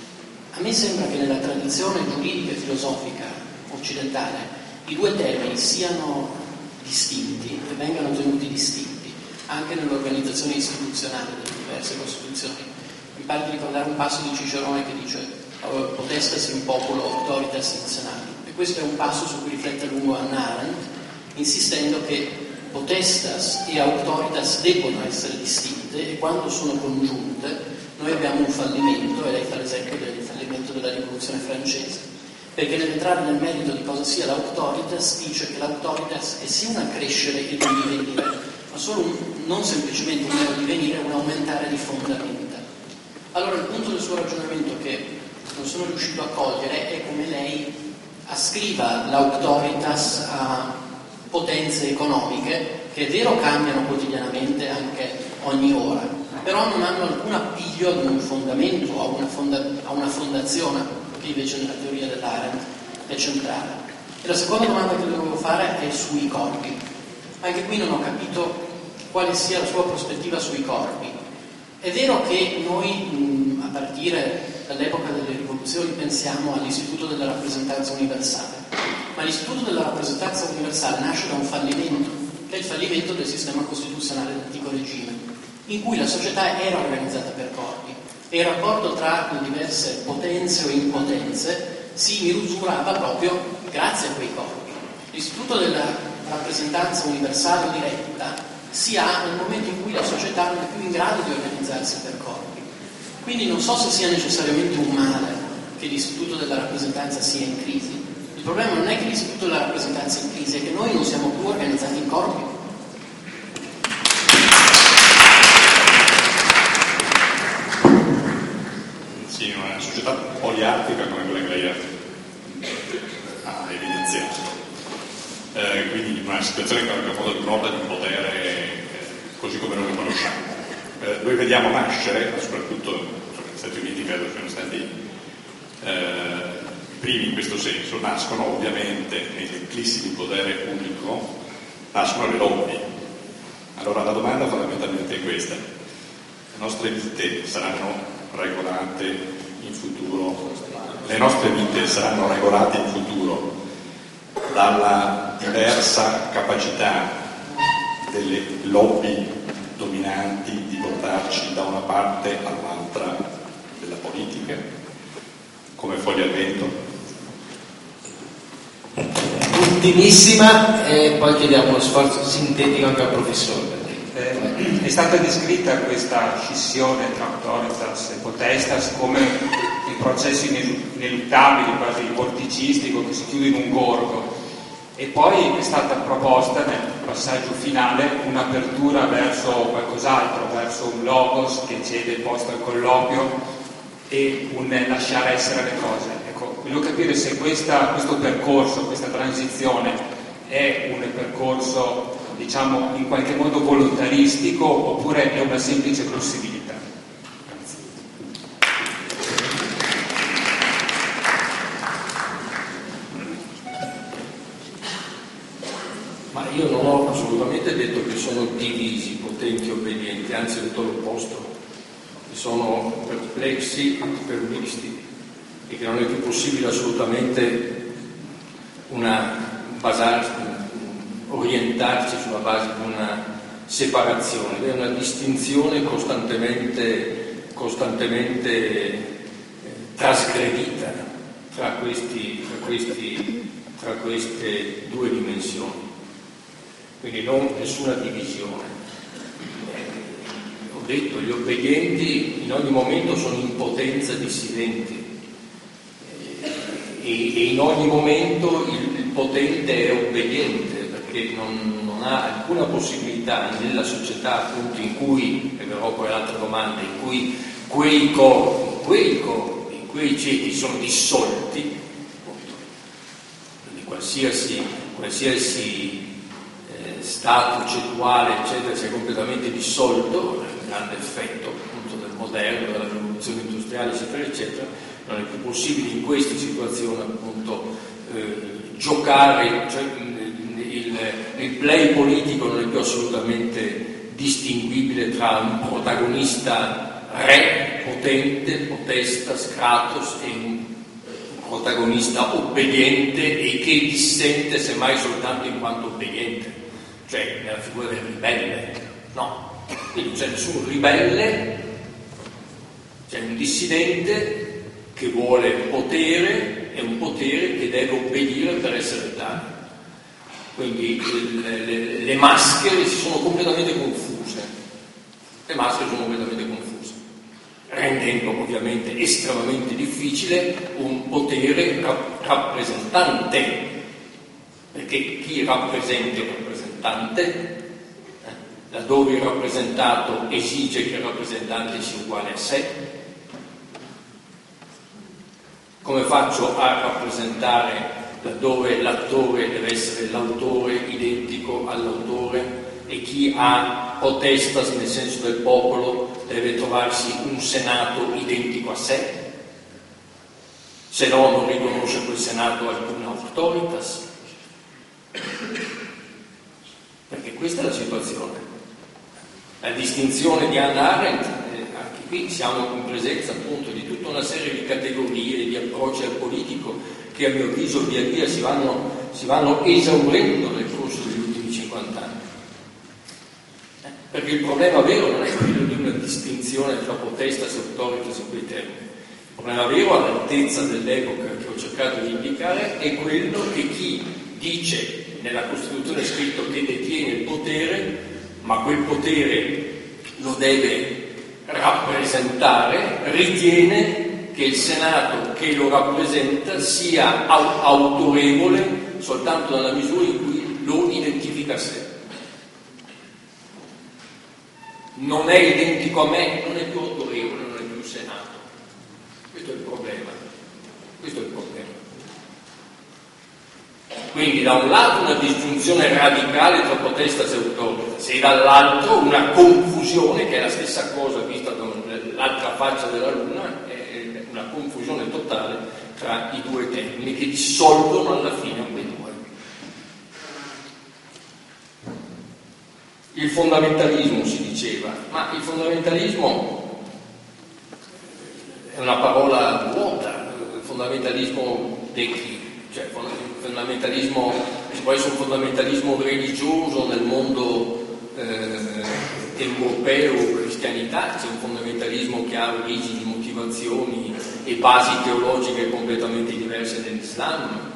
A me sembra che nella tradizione giuridica e filosofica occidentale i due temi siano distinti e vengano tenuti distinti anche nell'organizzazione istituzionale delle diverse costituzioni. Mi pare di ricordare un passo di Cicerone che dice potestas in populo, auctoritas nazionali, e questo è un passo su cui riflette a lungo Hannah Arendt, insistendo che potestas e auctoritas debbono essere distinte, e quando sono congiunte noi abbiamo un fallimento, e lei fa l'esempio del fallimento della rivoluzione francese, perché nell'entrare nel merito di cosa sia l'auctoritas dice che l'auctoritas è sì un accrescere e un divenire, ma solo un, non semplicemente un mero divenire, un aumentare di fondamenta. Allora il punto del suo ragionamento che non sono riuscito a cogliere è come lei ascriva l'auctoritas a potenze economiche che è vero cambiano quotidianamente anche ogni ora, però non hanno alcun appiglio ad un fondamento, a una, fonda, a una fondazione, che invece nella teoria dell'Arendt è centrale. E la seconda domanda che le dovevo fare è sui corpi. Anche qui non ho capito quale sia la sua prospettiva sui corpi. È vero che noi, mh, a partire dall'epoca delle rivoluzioni, pensiamo all'istituto della rappresentanza universale, ma l'istituto della rappresentanza universale nasce da un fallimento, che è il fallimento del sistema costituzionale dell'antico regime, in cui la società era organizzata per corpi e il rapporto tra le diverse potenze o impotenze si misurava proprio grazie a quei corpi. L'istituto della rappresentanza universale o diretta si ha nel momento in cui la società non è più in grado di organizzarsi per corpi. Quindi non so se sia necessariamente un male che l'istituto della rappresentanza sia in crisi. Il problema non è che l'istituto della rappresentanza è in crisi, è che noi non siamo più organizzati in corpi. Sì, in una società poliarchica come quella che lei ha evidenziato. Eh, quindi in una situazione che in fondo di un'orda di potere eh, così come noi lo conosciamo. Eh, noi vediamo nascere, soprattutto negli Stati Uniti credo siano stati eh, i primi in questo senso, nascono ovviamente negli eclissi di potere unico, nascono le lobby. Allora la domanda fondamentalmente è questa: le nostre vite saranno regolate in futuro, le nostre vite saranno regolate in futuro dalla diversa capacità delle lobby dominanti di portarci da una parte all'altra della politica, come foglie al vento? Ultimissima, e poi chiediamo uno sforzo sintetico anche al professore. Eh, è stata descritta questa scissione tra autoritas e potestas come il processo ineluttabile, quasi vorticistico, che si chiude in un gorgo, e poi è stata proposta nel passaggio finale un'apertura verso qualcos'altro, verso un logos che cede il posto al colloquio e un lasciare essere le cose. Ecco, voglio capire se questa, questo percorso, questa transizione è un percorso, diciamo, in qualche modo volontaristico oppure è una semplice possibilità. Ma io non ho assolutamente detto che sono divisi, potenti e obbedienti, anzi ho detto l'opposto, che sono perplessi, permisti, e che non è più possibile assolutamente una basarsi, orientarsi sulla base di una separazione, è una distinzione costantemente, costantemente eh, trasgredita tra, questi, tra, questi, tra queste due dimensioni. Quindi non nessuna divisione. Eh, ho detto, gli obbedienti in ogni momento sono in potenza dissidenti eh, e, e in ogni momento il potente è obbediente, perché non, non ha alcuna possibilità nella società appunto in cui, e verrò poi all'altra domanda, in cui quei corpi, quei corpi, quei ceti sono dissolti, appunto, quindi qualsiasi, qualsiasi eh, stato cetuale eccetera sia completamente dissolto, il grande effetto appunto del moderno, della rivoluzione industriale eccetera eccetera, non è più possibile in queste situazioni appunto eh, giocare, cioè, il, il play politico non è più assolutamente distinguibile tra un protagonista re, potente, potesta, Kratos, e un protagonista obbediente e che dissente semmai soltanto in quanto obbediente, cioè nella figura del ribelle. No, quindi non c'è nessun ribelle, c'è un dissidente che vuole potere e un potere che deve obbedire per essere tale. Quindi le, le, le maschere si sono completamente confuse, le maschere sono completamente confuse, rendendo ovviamente estremamente difficile un potere rap- rappresentante, perché chi rappresenta il rappresentante, eh, laddove il rappresentato esige che il rappresentante sia uguale a sé, come faccio a rappresentare laddove l'attore deve essere l'autore identico all'autore e chi ha potestas nel senso del popolo deve trovarsi un senato identico a sé, se no non riconosce quel senato alcuna autoritas, perché questa è la situazione. La distinzione di Hannah Arendt, eh, anche qui siamo in presenza appunto di tutta una serie di categorie, di approcci al politico che a mio avviso via via si vanno, si vanno esaurendo nel corso degli ultimi cinquanta anni. Eh, perché il problema vero non è quello di una distinzione tra potestas e autoritas in quei termini. Il problema vero, all'altezza dell'epoca che ho cercato di indicare, è quello che chi dice nella Costituzione scritto che detiene il potere, ma quel potere lo deve rappresentare, ritiene che il Senato che lo rappresenta sia autorevole soltanto nella misura in cui lo identifica a sé. Non è identico a me, non è più autorevole, non è più Senato. Questo è il problema. Questo è il problema. Quindi da un lato una disgiunzione radicale tra potestas e autoritas e dall'altro una confusione che è la stessa cosa vista dall'altra faccia della Luna, una confusione totale tra i due termini che dissolvono alla fine quei due. Il fondamentalismo si diceva, ma il fondamentalismo è una parola vuota. Il fondamentalismo di chi? Cioè, il fondamentalismo, ci può essere un fondamentalismo religioso nel mondo eh, europeo, cristianità, c'è un fondamentalismo che ha origini, motivazioni e basi teologiche completamente diverse dall'Islam.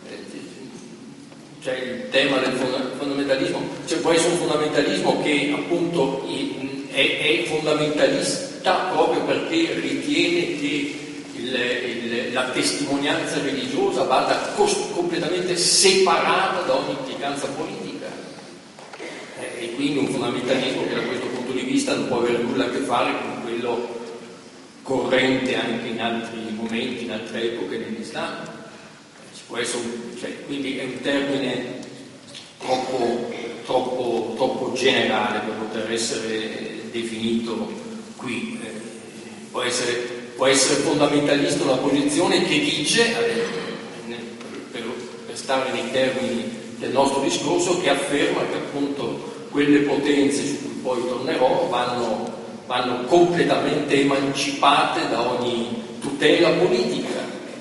C'è il tema del fondamentalismo, cioè può essere un fondamentalismo che appunto è, è fondamentalista proprio perché ritiene che il, il, la testimonianza religiosa vada cost- completamente separata da ogni implicanza politica, e quindi un fondamentalismo che da questo punto di vista non può avere nulla a che fare con quello corrente anche in altri momenti, in altre epoche dell'Islam. Ci può essere un, cioè, quindi è un termine troppo, troppo, troppo generale per poter essere definito qui. Eh, può essere, può essere fondamentalista una posizione che dice, eh, per, per stare nei termini del nostro discorso, che afferma che appunto quelle potenze su cui poi tornerò vanno vanno completamente emancipate da ogni tutela politica.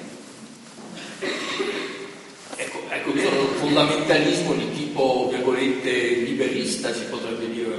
Ecco, ecco questo è un fondamentalismo di tipo, virgolette, liberista, si potrebbe dire,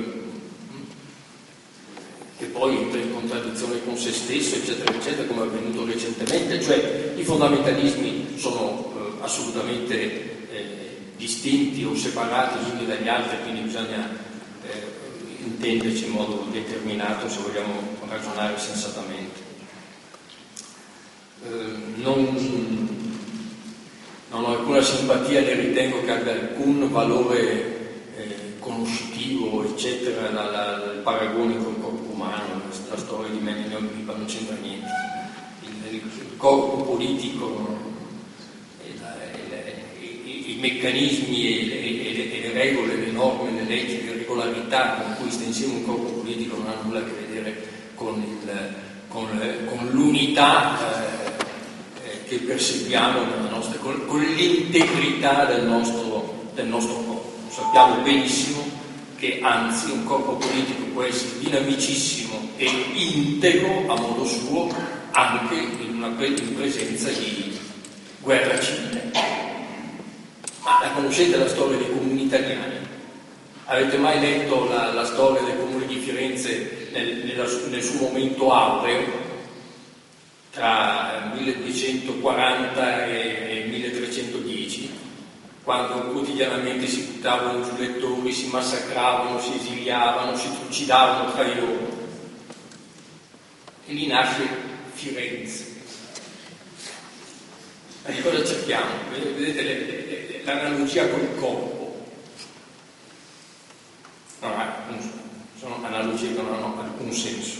che poi entra in contraddizione con se stesso, eccetera, eccetera, come è avvenuto recentemente. Cioè, i fondamentalismi sono eh, assolutamente eh, distinti o separati gli uni dagli altri, quindi bisogna intenderci in modo determinato se vogliamo ragionare sensatamente. Eh, non, non ho alcuna simpatia ne ritengo che abbia alcun valore eh, conoscitivo, eccetera, la, la, il paragone col corpo umano, la storia di Mendel non c'entra niente. Il, il corpo politico, e la, e la, i, i meccanismi e le, e, le, e le regole, le norme, le leggi, le regolarità con cui sta insieme un corpo politico non hanno nulla a che vedere con, il, con, con l'unità eh, che perseguiamo nella nostra, con, con l'integrità del nostro, del nostro corpo. Sappiamo benissimo che anzi un corpo politico può essere dinamicissimo e integro a modo suo anche in, una, in presenza di guerra civile. Ma la conoscete la storia dei comuni italiani? Avete mai letto la, la storia del comune di Firenze nel, nella, nel suo momento aureo, tra milleduecentoquaranta e milletrecentodieci, quando quotidianamente si buttavano giù lettori, si massacravano, si esiliavano, si trucidavano tra di loro? E lì nasce Firenze. Ma di cosa cerchiamo? Vedete le, le, le, l'analogia col corpo. No, sono analogie che non hanno alcun senso.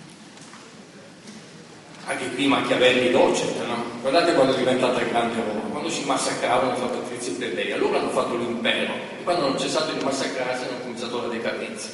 Anche qui Machiavelli doceta, no? Guardate quando è diventata grande Roma, quando si massacravano fra Patrizio e Plebei, allora hanno fatto l'impero, e quando hanno cessato di massacrarsi hanno cominciato la decadenza.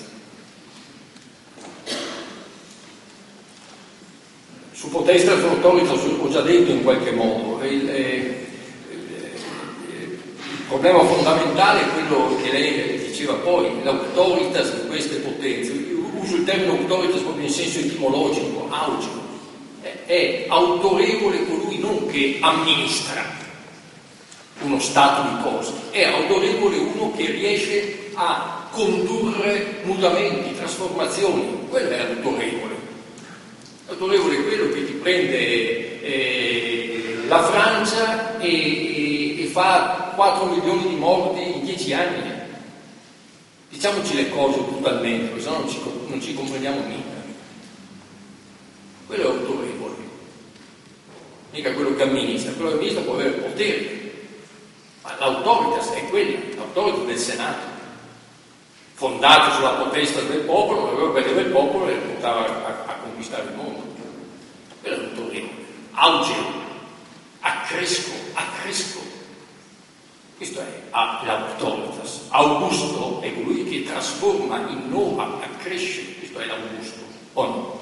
Su Potesta e Autorita ho già detto in qualche modo, il, eh, il problema fondamentale è quello che lei diceva poi, l'autoritas di queste potenze. Io uso il termine autoritas proprio in senso etimologico, augico. È autorevole colui non che amministra uno stato di cose, è autorevole uno che riesce a condurre mutamenti, trasformazioni. Quello è autorevole. Autorevole è quello che ti prende eh, la Francia e, e, e fa quattro milioni di morti in dieci anni. Diciamoci le cose brutalmente, perché sennò non ci, non ci comprendiamo mica. Quello è autorevole, mica quello che amministra. Quello che amministra può avere potere, ma l'autoritas è quella, l'autoritas del Senato, fondato sulla potestà del popolo, ma aveva vedeva il popolo e lo portava a, a conquistare il mondo. Quello è autorevole, augeo, accresco, accresco. Questo è l'autoritas. Augusto è colui che trasforma, innova, accresce. Questo è l'Augusto, o no?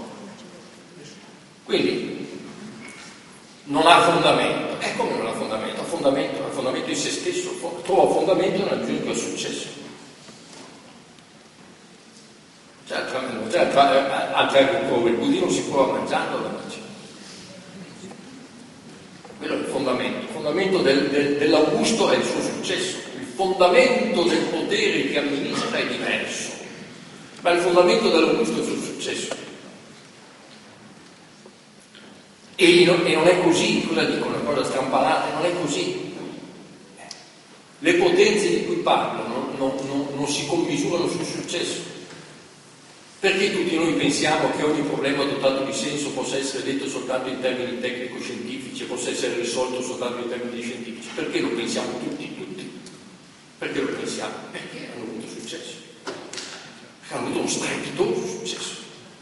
Quindi non ha fondamento. E come non ha fondamento? Ha fondamento, ha fondamento in se stesso, trova fondamento nel giorno che è successo. Cioè, altra, cioè altra, altra riprova, il budino si prova mangiando la mangia. Quello è il fondamento. Il fondamento del, del, dell'Augusto è il suo successo. Il fondamento del potere che amministra è diverso, ma il fondamento dell'Augusto è il suo successo. E non, e non è così, cosa dico, una cosa strampalata, non è così. Le potenze di cui parlo non, non, non, non si commisurano sul successo. Perché tutti noi pensiamo che ogni problema dotato di senso possa essere detto soltanto in termini tecnico-scientifici e possa essere risolto soltanto in termini scientifici? Perché lo pensiamo tutti, tutti? Perché lo pensiamo? Perché hanno avuto successo. Perché hanno avuto uno strepitoso successo.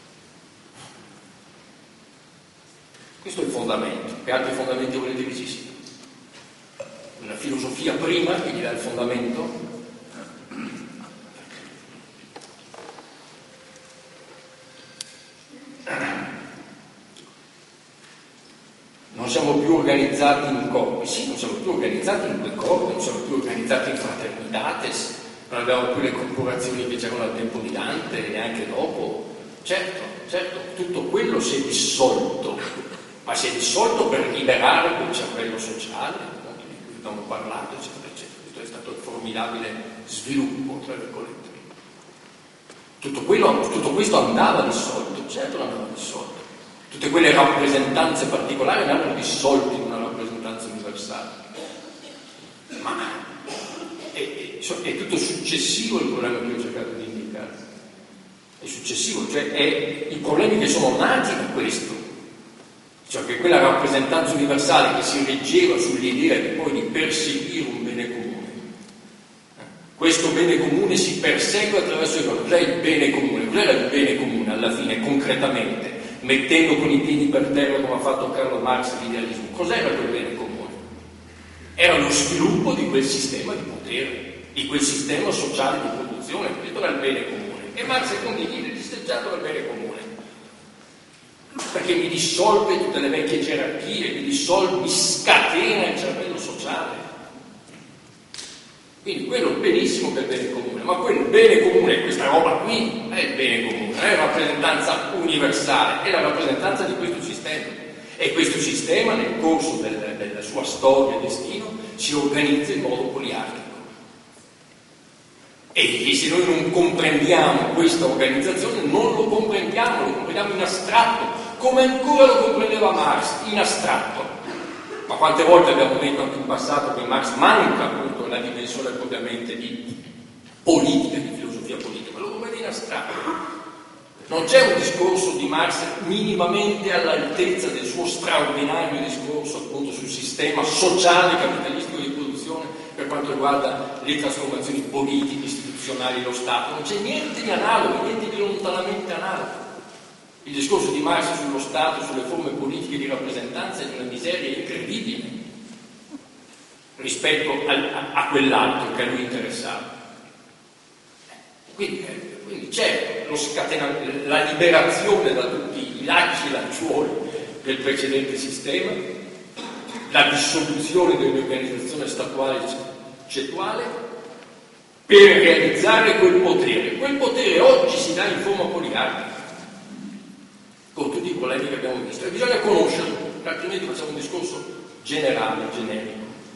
Questo è il fondamento. Che altri fondamenti volete che ci siano? Una filosofia prima che gli dà il fondamento. Non siamo più organizzati in corpi, sì, non siamo più organizzati in due corpi, non siamo più organizzati in fraternitates, non abbiamo più le corporazioni che c'erano al tempo di Dante e neanche dopo. Certo, certo, tutto quello si è dissolto. Ma si è dissolto per liberare quel cervello sociale, no, di cui abbiamo parlato, eccetera, eccetera. Questo è stato il formidabile sviluppo, tra virgolette. Tutto, quello, tutto questo andava dissolto, certo non andava dissolto. Tutte quelle rappresentanze particolari andavano dissolte in una rappresentanza universale. Ma è, è, è tutto successivo il problema che ho cercato di indicare. È successivo, cioè è i problemi che sono nati da questo. cioè che quella rappresentanza universale che si reggeva sull'idea di poi di perseguire un bene comune. Questo bene comune si persegue attraverso il cos'è il bene comune? Cos'era il bene comune alla fine, concretamente, mettendo con i piedi per terra come ha fatto Carlo Marx l'idealismo? Cos'era quel bene comune? Era lo sviluppo di quel sistema di potere, di quel sistema sociale di produzione, questo era il bene comune. E Marx condivide, disteggiato dal bene comune. Perché mi dissolve tutte le vecchie gerarchie, mi dissolve, mi scatena il cervello sociale. Quindi quello benissimo che è il bene comune, ma quel bene comune, questa roba qui, è il bene comune, è la rappresentanza universale, è la rappresentanza di questo sistema. E questo sistema, nel corso del, della sua storia e destino, si organizza in modo poliarchico. E se noi non comprendiamo questa organizzazione, non lo comprendiamo, lo comprendiamo in astratto, come ancora lo comprendeva Marx, in astratto. Ma quante volte abbiamo detto anche in passato che Marx manca appunto la dimensione propriamente di politica, di filosofia politica, ma lo comprende in astratto. Non c'è un discorso di Marx minimamente all'altezza del suo straordinario discorso appunto sul sistema sociale capitalistico di produzione per quanto riguarda le trasformazioni politiche, istituzionali dello Stato. Non c'è niente di analogo, niente di lontanamente analogo. Il discorso di Marx sullo Stato, sulle forme politiche di rappresentanza è di una miseria incredibile rispetto a, a, a quell'altro che a lui interessava. Quindi, quindi c'è lo scatenamento, la liberazione da tutti i lacci e lacciuoli del precedente sistema, la dissoluzione dell'organizzazione statuale cetuale per realizzare quel potere. Quel potere oggi si dà in forma poliarchica, con tutti i problemi che abbiamo visto, e bisogna conoscerlo, altrimenti facciamo un discorso generale, generico.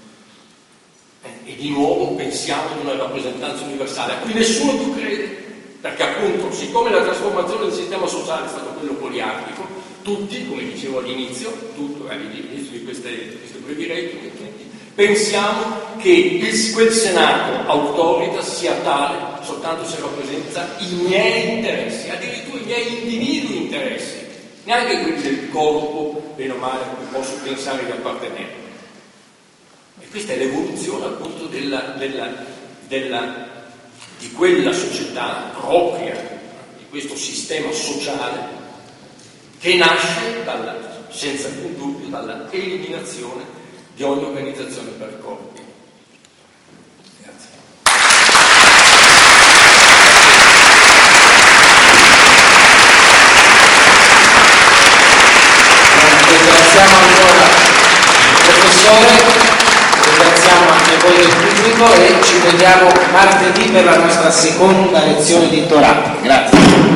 Eh, e di nuovo pensiamo ad una rappresentanza universale a cui nessuno più crede, perché appunto, siccome la trasformazione del sistema sociale è stato quello poliarchico, tutti, come dicevo all'inizio, tutto, all'inizio di queste, queste brevi rettiche, pensiamo che il, quel Senato autoritas sia tale soltanto se rappresenta i miei interessi, addirittura i miei individui interessi, neanche quelli del corpo, bene o male, a cui posso pensare di appartenere. E questa è l'evoluzione appunto della, della, della, di quella società propria, di questo sistema sociale che nasce dalla, senza alcun dubbio dalla eliminazione di ogni organizzazione per corpi. Grazie. Ringraziamo ancora il professore, ringraziamo anche voi del pubblico e ci vediamo martedì per la nostra seconda lezione di Torah. Grazie.